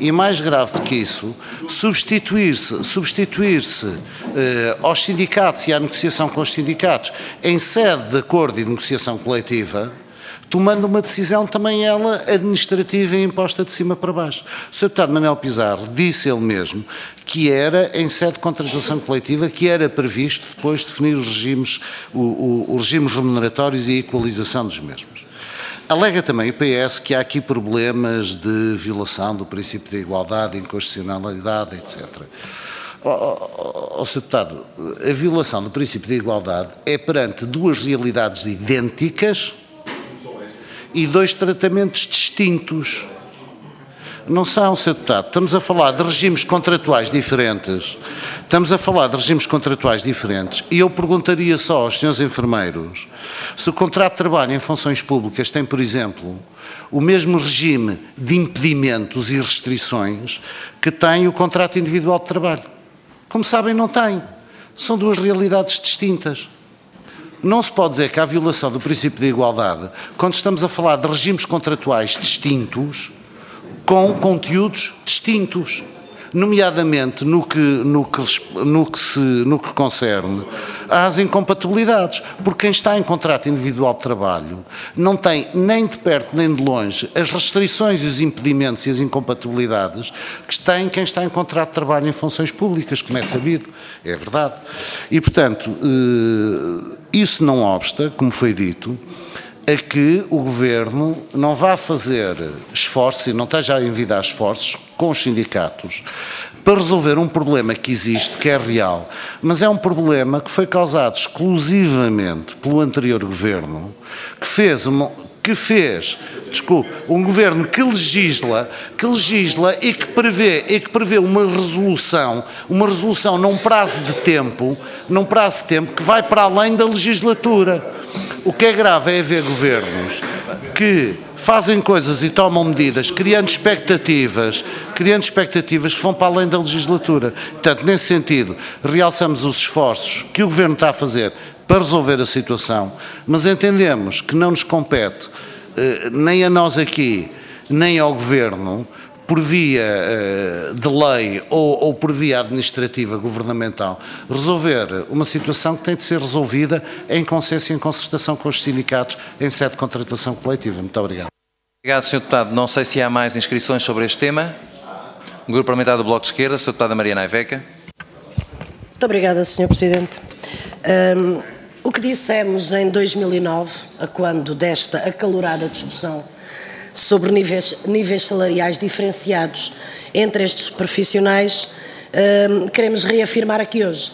substituir-se aos sindicatos e à negociação com os sindicatos em sede de acordo e de negociação coletiva, tomando uma decisão também ela administrativa e imposta de cima para baixo. O Sr. Deputado Manuel Pizarro disse ele mesmo que era em sede de contratação coletiva que era previsto depois definir os regimes remuneratórios e a equalização dos mesmos. Alega também o PS que há aqui problemas de violação do princípio da igualdade, inconstitucionalidade, etc. Sr. Deputado, a violação do princípio da igualdade é perante duas realidades idênticas e dois tratamentos distintos. Não são, Sr. Deputado. Estamos a falar de regimes contratuais diferentes. E eu perguntaria só aos senhores enfermeiros se o contrato de trabalho em funções públicas tem, por exemplo, o mesmo regime de impedimentos e restrições que tem o contrato individual de trabalho. Como sabem, não tem. São duas realidades distintas. Não se pode dizer que há violação do princípio da igualdade quando estamos a falar de regimes contratuais distintos com conteúdos distintos, nomeadamente no que concerne às incompatibilidades, porque quem está em contrato individual de trabalho não tem nem de perto nem de longe as restrições, os impedimentos e as incompatibilidades que tem quem está em contrato de trabalho em funções públicas, como é sabido, é verdade. E, portanto, isso não obsta, como foi dito, a que o Governo não vá fazer esforços e não esteja a envidar esforços com os sindicatos para resolver um problema que existe, que é real, mas é um problema que foi causado exclusivamente pelo anterior Governo, que fez um Governo que legisla e que prevê uma resolução num prazo de tempo que vai para além da legislatura. O que é grave é haver governos que fazem coisas e tomam medidas, criando expectativas que vão para além da legislatura. Portanto, nesse sentido, realçamos os esforços que o Governo está a fazer para resolver a situação, mas entendemos que não nos compete, nem a nós aqui, nem ao Governo, por via de lei ou por via administrativa governamental, resolver uma situação que tem de ser resolvida em consenso e em concertação com os sindicatos em sede de contratação coletiva. Muito obrigado. Obrigado, Sr. Deputado. Não sei se há mais inscrições sobre este tema. O Grupo Parlamentar do Bloco de Esquerda, Sra. Deputada Mariana Aiveca. Muito obrigada, Sr. Presidente. O que dissemos em 2009, a quando desta acalorada discussão sobre níveis salariais diferenciados entre estes profissionais, queremos reafirmar aqui hoje.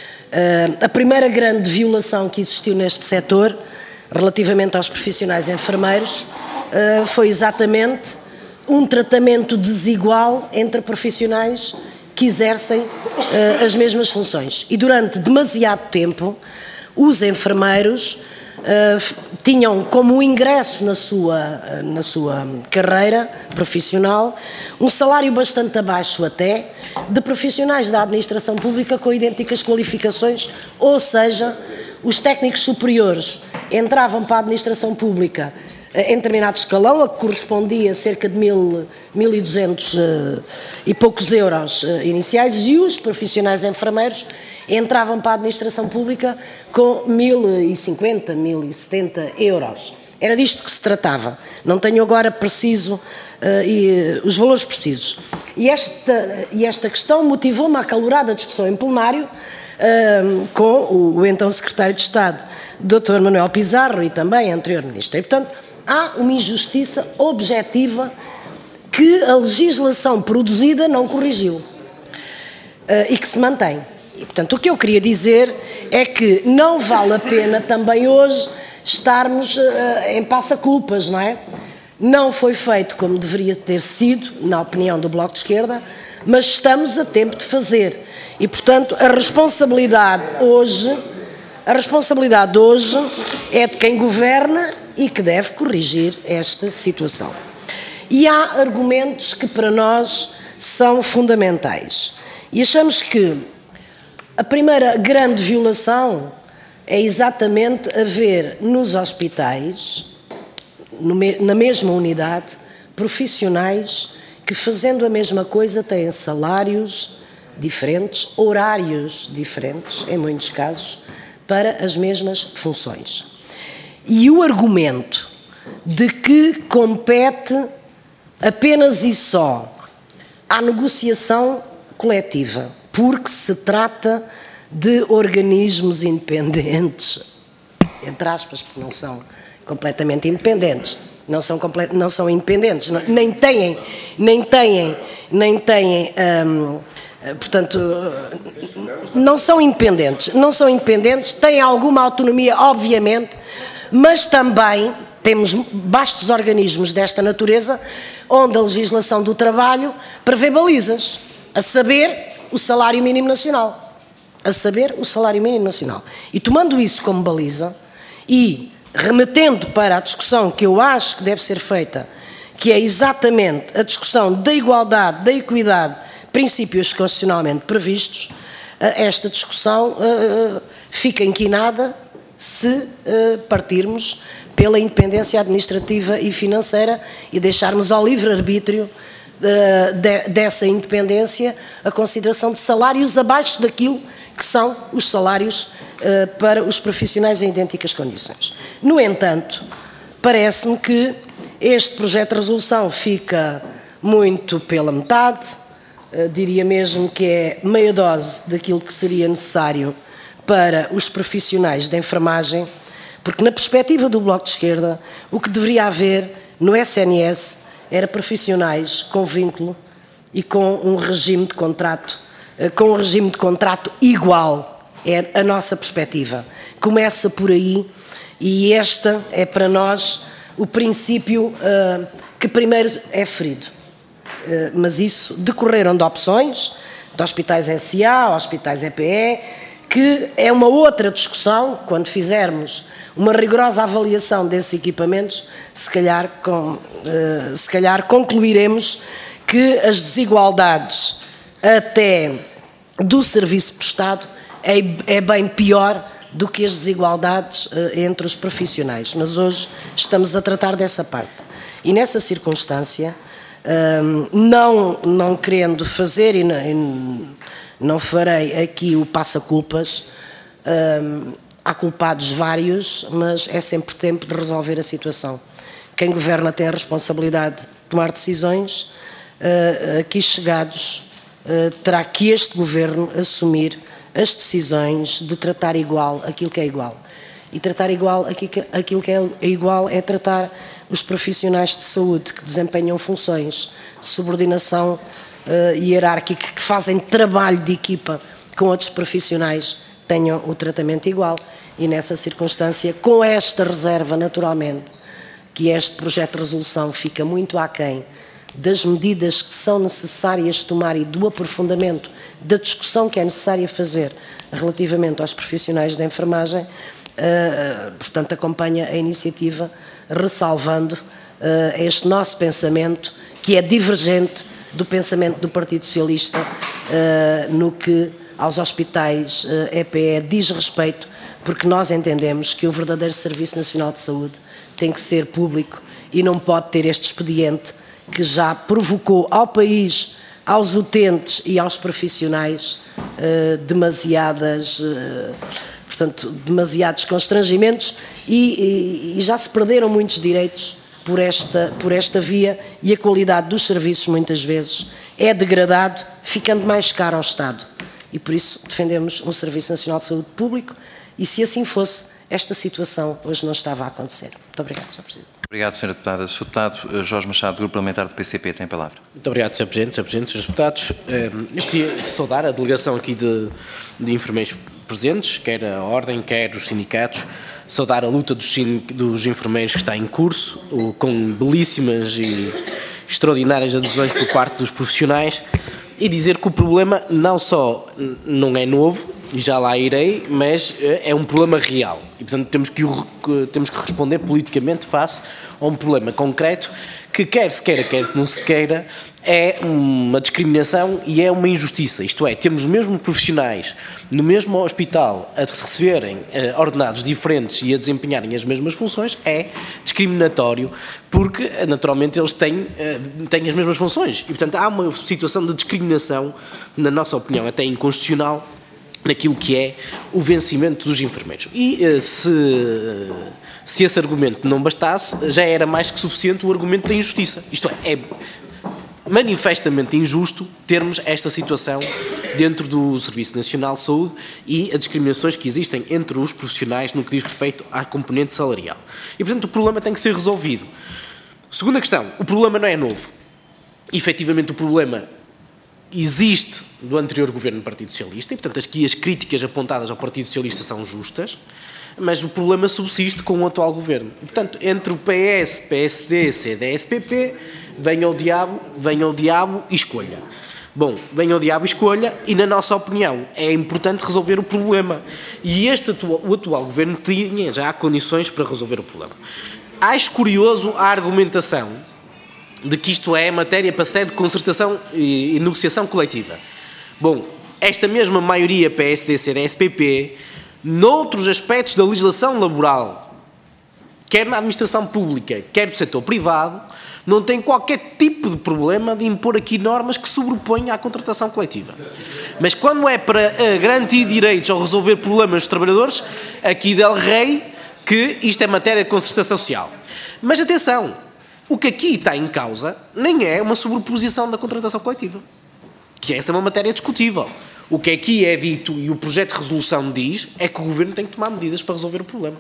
A primeira grande violação que existiu neste setor, relativamente aos profissionais enfermeiros, foi exatamente um tratamento desigual entre profissionais que exercem as mesmas funções. E durante demasiado tempo, os enfermeiros tinham como ingresso na sua carreira profissional um salário bastante abaixo até de profissionais da administração pública com idênticas qualificações, ou seja, os técnicos superiores entravam para a administração pública em determinado escalão, a que correspondia a cerca de 1.200 e poucos euros iniciais, e os profissionais enfermeiros entravam para a administração pública com 1.050, 1.070 euros. Era disto que se tratava. Não tenho agora preciso os valores precisos. E esta questão motivou uma acalorada discussão em plenário com o então Secretário de Estado, Dr. Manuel Pizarro, e também a anterior Ministra. E, portanto, há uma injustiça objetiva que a legislação produzida não corrigiu e que se mantém. E, portanto, o que eu queria dizer é que não vale a pena também hoje estarmos em passa-culpas, não é? Não foi feito como deveria ter sido, na opinião do Bloco de Esquerda, mas estamos a tempo de fazer. E, portanto, a responsabilidade hoje é de quem governa e que deve corrigir esta situação. E há argumentos que para nós são fundamentais. E achamos que a primeira grande violação é exatamente haver nos hospitais, na mesma unidade, profissionais que, fazendo a mesma coisa, têm salários diferentes, horários diferentes, em muitos casos, para as mesmas funções. E o argumento de que compete apenas e só à negociação coletiva, porque se trata de organismos independentes, entre aspas, porque não são completamente independentes, não são independentes, nem têm, portanto, não são independentes, têm alguma autonomia, obviamente, mas também temos vastos organismos desta natureza onde a legislação do trabalho prevê balizas, a saber, o salário mínimo nacional. E tomando isso como baliza e remetendo para a discussão que eu acho que deve ser feita, que é exatamente a discussão da igualdade, da equidade, princípios constitucionalmente previstos, esta discussão fica inquinada se partirmos pela independência administrativa e financeira e deixarmos ao livre-arbítrio dessa independência a consideração de salários abaixo daquilo que são os salários para os profissionais em idênticas condições. No entanto, parece-me que este projeto de resolução fica muito pela metade, diria mesmo que é meia dose daquilo que seria necessário para os profissionais da enfermagem, Porque na perspectiva do Bloco de Esquerda, o que deveria haver no SNS era profissionais com vínculo e com um regime de contrato, igual. É a nossa perspectiva. Começa por aí e esta é para nós o princípio que primeiro é ferido. Mas isso decorreram de opções, de hospitais SA, hospitais EPE, que é uma outra discussão, quando fizermos uma rigorosa avaliação desses equipamentos, se calhar concluiremos que as desigualdades até do serviço prestado é bem pior do que as desigualdades entre os profissionais. Mas hoje estamos a tratar dessa parte. E nessa circunstância, não querendo fazer e não farei aqui o passa-culpas, há culpados vários, mas é sempre tempo de resolver a situação. Quem governa tem a responsabilidade de tomar decisões, aqui chegados, terá que este governo assumir as decisões de tratar igual aquilo que é igual. E tratar igual aquilo que é igual é tratar os profissionais de saúde que desempenham funções de subordinação hierárquica, que fazem trabalho de equipa com outros profissionais, tenham o tratamento igual. E nessa circunstância, com esta reserva, naturalmente, que este projeto de resolução fica muito aquém das medidas que são necessárias tomar e do aprofundamento da discussão que é necessária fazer relativamente aos profissionais da enfermagem, portanto, acompanha a iniciativa, ressalvando este nosso pensamento, que é divergente do pensamento do Partido Socialista no que aos hospitais EPE diz respeito, porque nós entendemos que o verdadeiro Serviço Nacional de Saúde tem que ser público e não pode ter este expediente que já provocou ao país, aos utentes e aos profissionais demasiados constrangimentos e já se perderam muitos direitos por esta via e a qualidade dos serviços muitas vezes é degradado, ficando mais caro ao Estado. E por isso defendemos um Serviço Nacional de Saúde público e se assim fosse, esta situação hoje não estava a acontecer. Muito obrigado, Sr. Presidente. Obrigado, Sra. Deputada. Sr. Deputado Jorge Machado, Grupo Parlamentar do PCP, tem a palavra. Muito obrigado, Sr. Presidente. Sr. Presidente, Srs. Deputados, eu queria saudar a delegação aqui de enfermeiros presentes, quer a Ordem, quer os sindicatos, saudar a luta dos enfermeiros que está em curso, com belíssimas e extraordinárias adesões por parte dos profissionais, e dizer que o problema não só não é novo, e já lá irei, mas é um problema real. E, portanto, temos que responder politicamente face a um problema concreto que, quer se queira, quer se não se queira, é uma discriminação e é uma injustiça. Isto é, temos os mesmos profissionais no mesmo hospital a receberem ordenados diferentes e a desempenharem as mesmas funções, é discriminatório, porque, naturalmente, eles têm as mesmas funções. E, portanto, há uma situação de discriminação, na nossa opinião, até inconstitucional, naquilo que é o vencimento dos enfermeiros. E se esse argumento não bastasse, já era mais que suficiente o argumento da injustiça. Isto é manifestamente injusto termos esta situação dentro do Serviço Nacional de Saúde e as discriminações que existem entre os profissionais no que diz respeito à componente salarial. E, portanto, o problema tem que ser resolvido. Segunda questão, o problema não é novo. Efetivamente, o problema existe do anterior governo do Partido Socialista e, portanto, aqui as críticas apontadas ao Partido Socialista são justas, mas o problema subsiste com o atual governo. Portanto, entre o PS, PSD, CDS, PP, venha o diabo e escolha. Bom, venha o diabo e escolha e, na nossa opinião, é importante resolver o problema. E o atual governo tinha já condições para resolver o problema. Acho curioso a argumentação de que isto é matéria para sede de concertação e negociação coletiva. Bom, esta mesma maioria PSD, CDS, PP, noutros aspectos da legislação laboral, quer na administração pública, quer do setor privado, não tem qualquer tipo de problema de impor aqui normas que sobrepõem à contratação coletiva. Mas quando é para garantir direitos ou resolver problemas dos trabalhadores, aqui del rei que isto é matéria de concertação social. Mas atenção, o que aqui está em causa nem é uma sobreposição da contratação coletiva, que essa é uma matéria discutível. O que aqui é dito e o projeto de resolução diz é que o Governo tem que tomar medidas para resolver o problema.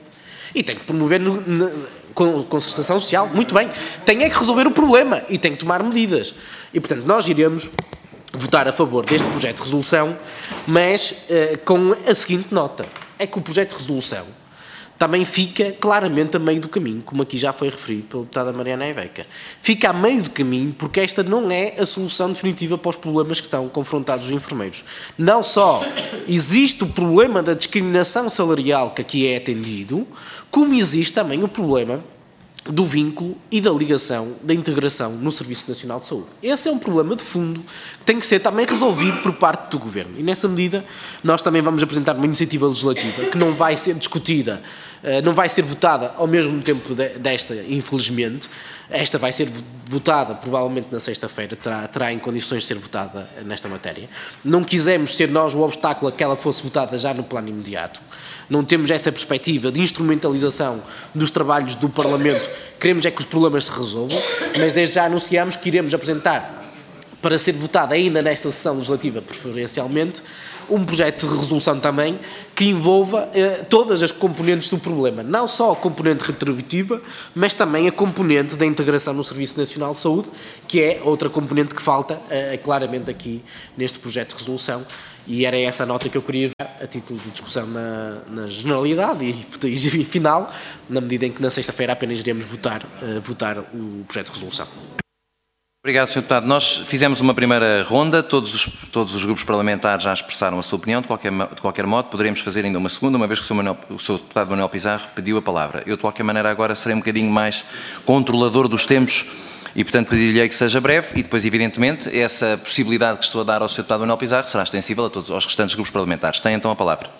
e tem que promover concertação social, muito bem, tem é que resolver o problema e tem que tomar medidas. E, portanto, nós iremos votar a favor deste projeto de resolução, mas com a seguinte nota, é que o projeto de resolução também fica claramente a meio do caminho, como aqui já foi referido pela deputada Mariana Eveca. Fica a meio do caminho porque esta não é a solução definitiva para os problemas que estão confrontados os enfermeiros. Não só existe o problema da discriminação salarial que aqui é atendido, como existe também o problema do vínculo e da ligação, da integração no Serviço Nacional de Saúde. Esse é um problema de fundo que tem que ser também resolvido por parte do Governo. E nessa medida, nós também vamos apresentar uma iniciativa legislativa que não vai ser discutida, não vai ser votada ao mesmo tempo desta, infelizmente. Esta vai ser votada provavelmente na sexta-feira, terá em condições de ser votada nesta matéria. Não quisemos ser nós o obstáculo a que ela fosse votada já no plano imediato. Não temos essa perspectiva de instrumentalização dos trabalhos do Parlamento. Queremos é que os problemas se resolvam, mas desde já anunciamos que iremos apresentar, para ser votada ainda nesta sessão legislativa preferencialmente, um projeto de resolução também que envolva todas as componentes do problema, não só a componente retributiva, mas também a componente da integração no Serviço Nacional de Saúde, que é outra componente que falta claramente aqui neste projeto de resolução. E era essa a nota que eu queria dar a título de discussão na generalidade e final, na medida em que na sexta-feira apenas iremos votar o projeto de resolução. Obrigado, Sr. Deputado. Nós fizemos uma primeira ronda, todos os grupos parlamentares já expressaram a sua opinião, de qualquer modo poderemos fazer ainda uma segunda, uma vez que o Sr. Deputado Manuel Pizarro pediu a palavra. Eu, de qualquer maneira, agora serei um bocadinho mais controlador dos tempos e, portanto, pedir-lhe que seja breve e depois, evidentemente, essa possibilidade que estou a dar ao Sr. Deputado Manuel Pizarro será extensível a todos aos restantes grupos parlamentares. Tem então a palavra.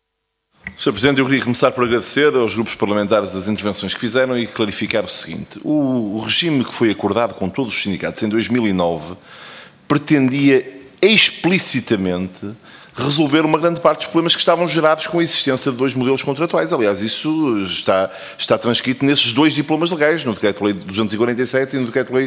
Sr. Presidente, eu queria começar por agradecer aos grupos parlamentares as intervenções que fizeram e clarificar o seguinte. O regime que foi acordado com todos os sindicatos em 2009 pretendia explicitamente resolver uma grande parte dos problemas que estavam gerados com a existência de dois modelos contratuais. Aliás, isso está transcrito nesses dois diplomas legais, no Decreto-Lei 247 e no Decreto-Lei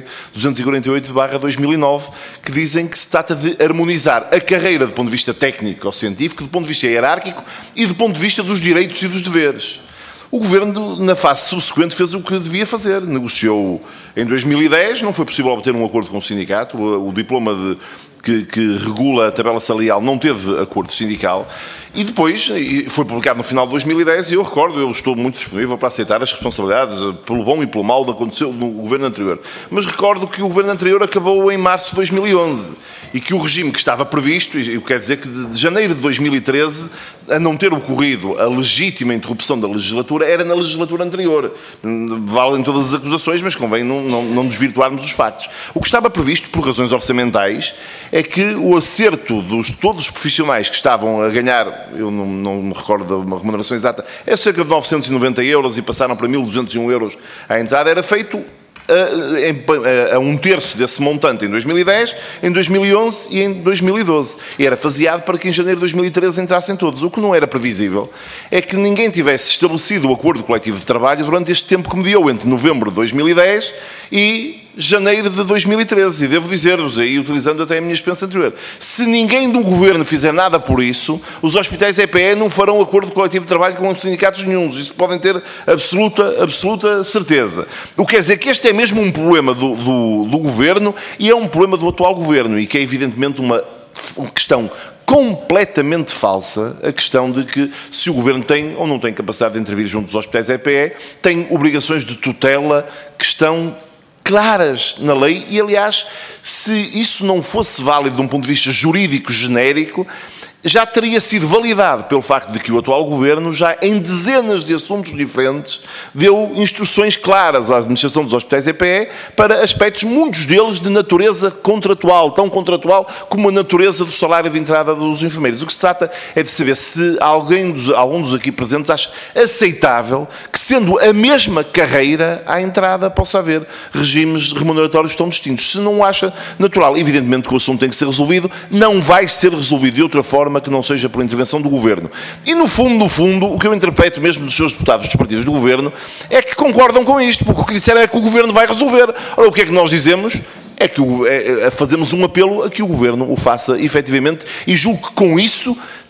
248/2009, que dizem que se trata de harmonizar a carreira do ponto de vista técnico ou científico, do ponto de vista hierárquico e do ponto de vista dos direitos e dos deveres. O Governo, na fase subsequente, fez o que devia fazer. Negociou em 2010, não foi possível obter um acordo com o sindicato, o diploma que regula a tabela salarial não teve acordo sindical, e depois foi publicado no final de 2010 e eu recordo, eu estou muito disponível para aceitar as responsabilidades pelo bom e pelo mau que aconteceu no Governo anterior, mas recordo que o Governo anterior acabou em março de 2011 e que o regime que estava previsto, e quer dizer que de janeiro de 2013, a não ter ocorrido a legítima interrupção da legislatura, era na legislatura anterior. Valem todas as acusações, mas convém não desvirtuarmos os factos. O que estava previsto, por razões orçamentais, é que o acerto de todos os profissionais que estavam a ganhar, eu não me recordo de uma remuneração exata, é cerca de 990 euros e passaram para 1.201 euros à entrada, era feito a um terço desse montante em 2010, em 2011 e em 2012. E era faseado para que em janeiro de 2013 entrassem todos. O que não era previsível é que ninguém tivesse estabelecido o acordo coletivo de trabalho durante este tempo que mediou entre novembro de 2010 e janeiro de 2013. E devo dizer-vos, aí utilizando até a minha experiência anterior, se ninguém do Governo fizer nada por isso, os hospitais EPE não farão acordo coletivo de trabalho com os sindicatos nenhuns. Isso podem ter absoluta certeza. O que quer dizer que este é mesmo um problema do Governo e é um problema do atual Governo e que é evidentemente uma questão completamente falsa, a questão de que se o Governo tem ou não tem capacidade de intervir junto dos hospitais EPE, tem obrigações de tutela que estão claras na lei e, aliás, se isso não fosse válido de um ponto de vista jurídico genérico, já teria sido validado pelo facto de que o atual Governo, já em dezenas de assuntos diferentes, deu instruções claras à administração dos hospitais EPE para aspectos, muitos deles de natureza contratual, tão contratual como a natureza do salário de entrada dos enfermeiros. O que se trata é de saber se algum dos aqui presentes acha aceitável que, sendo a mesma carreira, à entrada possa haver regimes remuneratórios tão distintos. Se não o acha natural, evidentemente que o assunto tem que ser resolvido, não vai ser resolvido de outra forma que não seja por intervenção do Governo. E no fundo, o que eu interpreto mesmo dos seus deputados dos partidos do Governo é que concordam com isto, porque o que disseram é que o Governo vai resolver. Ora, o que é que nós dizemos? É que fazemos um apelo a que o Governo o faça efetivamente e julgo que com isso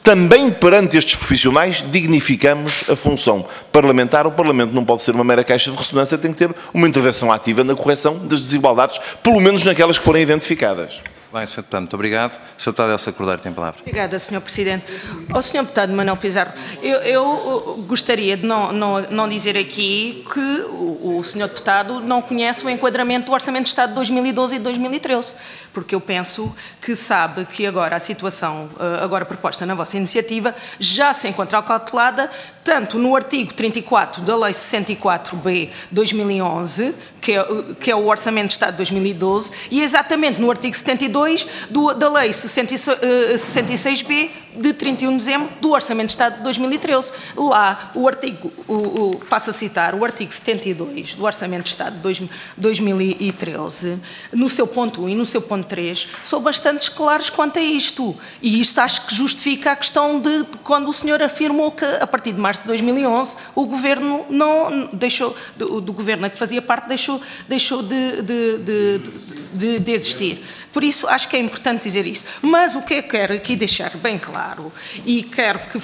também perante estes profissionais dignificamos a função parlamentar. O Parlamento não pode ser uma mera caixa de ressonância, tem que ter uma intervenção ativa na correção das desigualdades, pelo menos naquelas que forem identificadas. Bem, Sr. Deputado, muito obrigado. Sr. Deputado Elsa Cordeiro tem a palavra. Obrigada, Sr. Presidente. Ao Sr. Deputado Manuel Pizarro, eu gostaria de não dizer aqui que o Sr. Deputado não conhece o enquadramento do Orçamento de Estado de 2012 e de 2013, porque eu penso que sabe que agora a situação, agora proposta na vossa iniciativa, já se encontra calculada tanto no artigo 34 da Lei 64B 2011, que é o Orçamento de Estado de 2012, e exatamente no artigo 72 da Lei 66B de 31 de dezembro do Orçamento de Estado de 2013. Lá, passo a citar, o artigo 72 do Orçamento de Estado de 2013, no seu ponto 1 e no seu ponto 3, são bastante claros quanto a isto. E isto acho que justifica a questão de quando o senhor afirmou que, a partir de março de 2011, o Governo não deixou, do Governo a que fazia parte, deixou de existir. Por isso, acho que é importante dizer isso. Mas o que eu quero aqui deixar bem claro, e quero que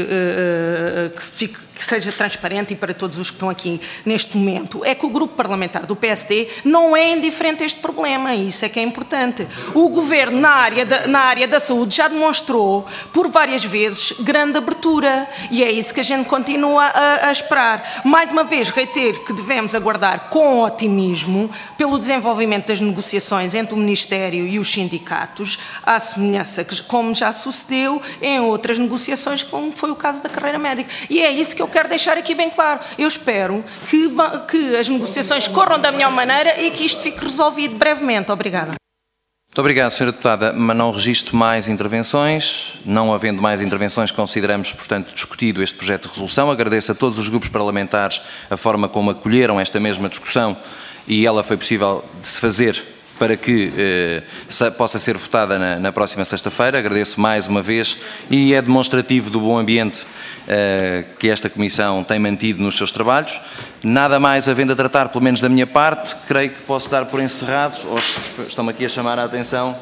seja transparente e para todos os que estão aqui neste momento, é que o Grupo Parlamentar do PSD não é indiferente a este problema, e isso é que é importante. O Governo, na área da saúde, já demonstrou, por várias vezes, grande abertura, e é isso que a gente continua a esperar. Mais uma vez, reitero que devemos aguardar com otimismo pelo desenvolvimento das negociações entre o Ministério e os sindicatos, à semelhança que, como já sucedeu em outras negociações, como foi o caso da carreira médica. E é isso que eu quero deixar aqui bem claro. Eu espero que as negociações corram da melhor maneira e que isto fique resolvido brevemente. Obrigada. Muito obrigado, Sra. Deputada. Mas não registro mais intervenções. Não havendo mais intervenções, consideramos, portanto, discutido este projeto de resolução. Agradeço a todos os grupos parlamentares a forma como acolheram esta mesma discussão, e ela foi possível de se fazer para que possa ser votada na próxima sexta-feira. Agradeço mais uma vez, e é demonstrativo do bom ambiente que esta Comissão tem mantido nos seus trabalhos. Nada mais havendo a tratar, pelo menos da minha parte, creio que posso dar por encerrado, ou estão-me aqui a chamar a atenção.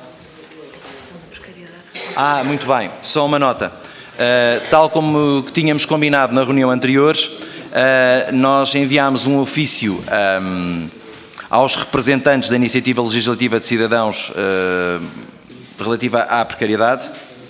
Muito bem, só uma nota. Tal como que tínhamos combinado na reunião anterior, nós enviámos um ofício aos representantes da Iniciativa Legislativa de Cidadãos relativa à precariedade.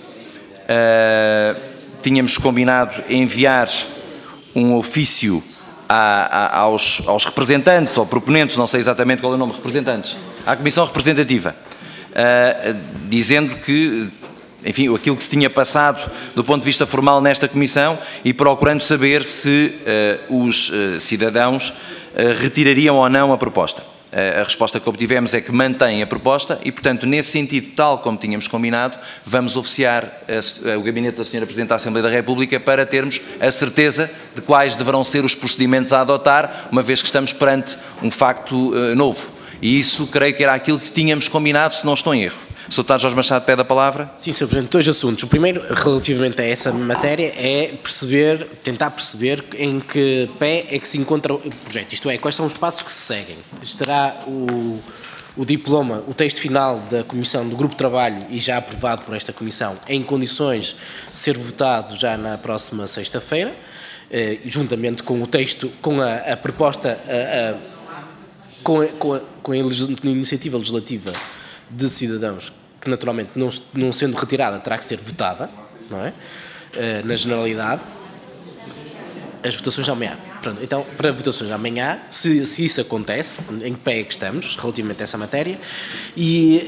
Tínhamos combinado enviar um ofício aos representantes ou proponentes, não sei exatamente qual é o nome, representantes, à Comissão Representativa, dizendo que, enfim, aquilo que se tinha passado do ponto de vista formal nesta Comissão, e procurando saber se os cidadãos retirariam ou não a proposta. A resposta que obtivemos é que mantém a proposta e, portanto, nesse sentido, tal como tínhamos combinado, vamos oficiar o gabinete da Sra. Presidente da Assembleia da República para termos a certeza de quais deverão ser os procedimentos a adotar, uma vez que estamos perante um facto novo. E isso, creio que era aquilo que tínhamos combinado, se não estou em erro. Sr. Deputado Jorge Machado pede a palavra. Sim, Sr. Presidente, dois assuntos. O primeiro, relativamente a essa matéria, é tentar perceber em que pé é que se encontra o projeto. Isto é, quais são os passos que se seguem. Estará o diploma, o texto final da Comissão do Grupo de Trabalho, e já aprovado por esta Comissão, em condições de ser votado já na próxima sexta-feira, juntamente com o texto, com a proposta, com a iniciativa legislativa de cidadãos, que naturalmente, não sendo retirada, terá que ser votada, não é? Na generalidade, as votações amanhã. Pronto, então, para votações amanhã, se isso acontece, em que pé é que estamos, relativamente a essa matéria, e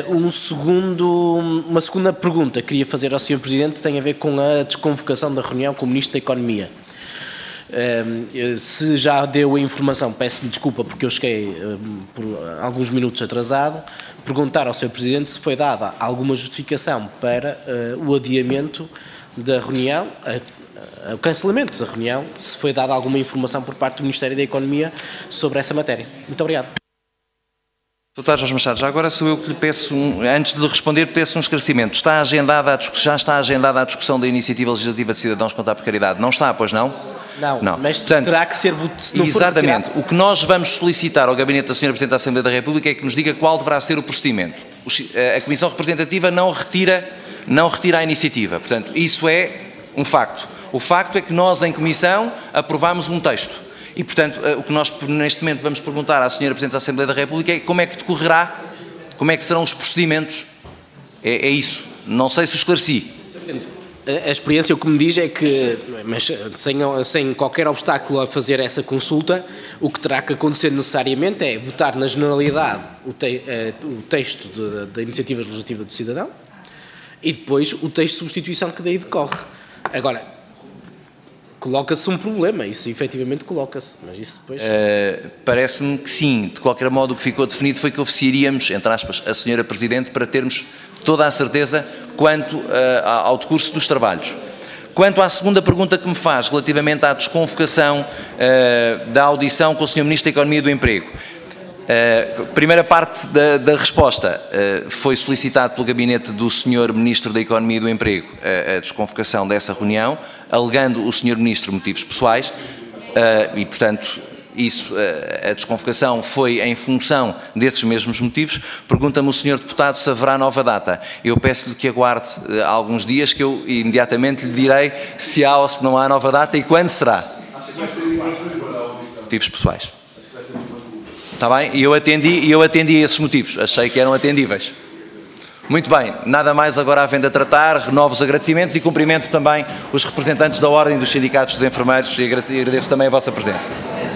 uma segunda pergunta que queria fazer ao Sr. Presidente tem a ver com a desconvocação da reunião com o Ministro da Economia. Se já deu a informação, peço-lhe desculpa porque eu cheguei por alguns minutos atrasado, perguntar ao Sr. Presidente se foi dada alguma justificação para o adiamento da reunião, o cancelamento da reunião, se foi dada alguma informação por parte do Ministério da Economia sobre essa matéria. Muito obrigado. Deputado Jorge Machado, já agora sou eu que lhe peço, antes de responder, peço um esclarecimento. Já está agendada a discussão da iniciativa legislativa de cidadãos contra a precariedade? Não está, pois não? Não, mas portanto, terá que ser se não exatamente. O que nós vamos solicitar ao Gabinete da Sra. Presidente da Assembleia da República é que nos diga qual deverá ser o procedimento. A Comissão Representativa não retira a iniciativa. Portanto, isso é um facto. O facto é que nós, em Comissão, aprovámos um texto. E, portanto, o que nós neste momento vamos perguntar à Sra. Presidente da Assembleia da República é como é que decorrerá, como é que serão os procedimentos. É isso. Não sei se o esclareci. A experiência o que me diz é que, mas sem qualquer obstáculo a fazer essa consulta, o que terá que acontecer necessariamente é votar na generalidade o texto da iniciativa legislativa do cidadão e depois o texto de substituição que daí decorre. Agora, coloca-se um problema, isso efetivamente coloca-se, mas isso depois... Parece-me que sim. De qualquer modo, o que ficou definido foi que ofereceríamos, entre aspas, a Sra. Presidente para termos toda a certeza quanto ao decurso dos trabalhos. Quanto à segunda pergunta que me faz, relativamente à desconvocação da audição com o Sr. Ministro da Economia e do Emprego. Primeira parte da resposta, foi solicitado pelo gabinete do Sr. Ministro da Economia e do Emprego a desconvocação dessa reunião, alegando o Sr. Ministro motivos pessoais e, portanto, a desconvocação foi em função desses mesmos motivos. Pergunta-me o Sr. Deputado se haverá nova data. Eu peço-lhe que aguarde alguns dias que eu imediatamente lhe direi se há ou se não há nova data e quando será. Motivos pessoais. Está bem? E eu atendi a esses motivos. Achei que eram atendíveis. Muito bem. Nada mais agora havendo a tratar. Renovo os agradecimentos e cumprimento também os representantes da Ordem dos Sindicatos dos Enfermeiros e agradeço também a vossa presença.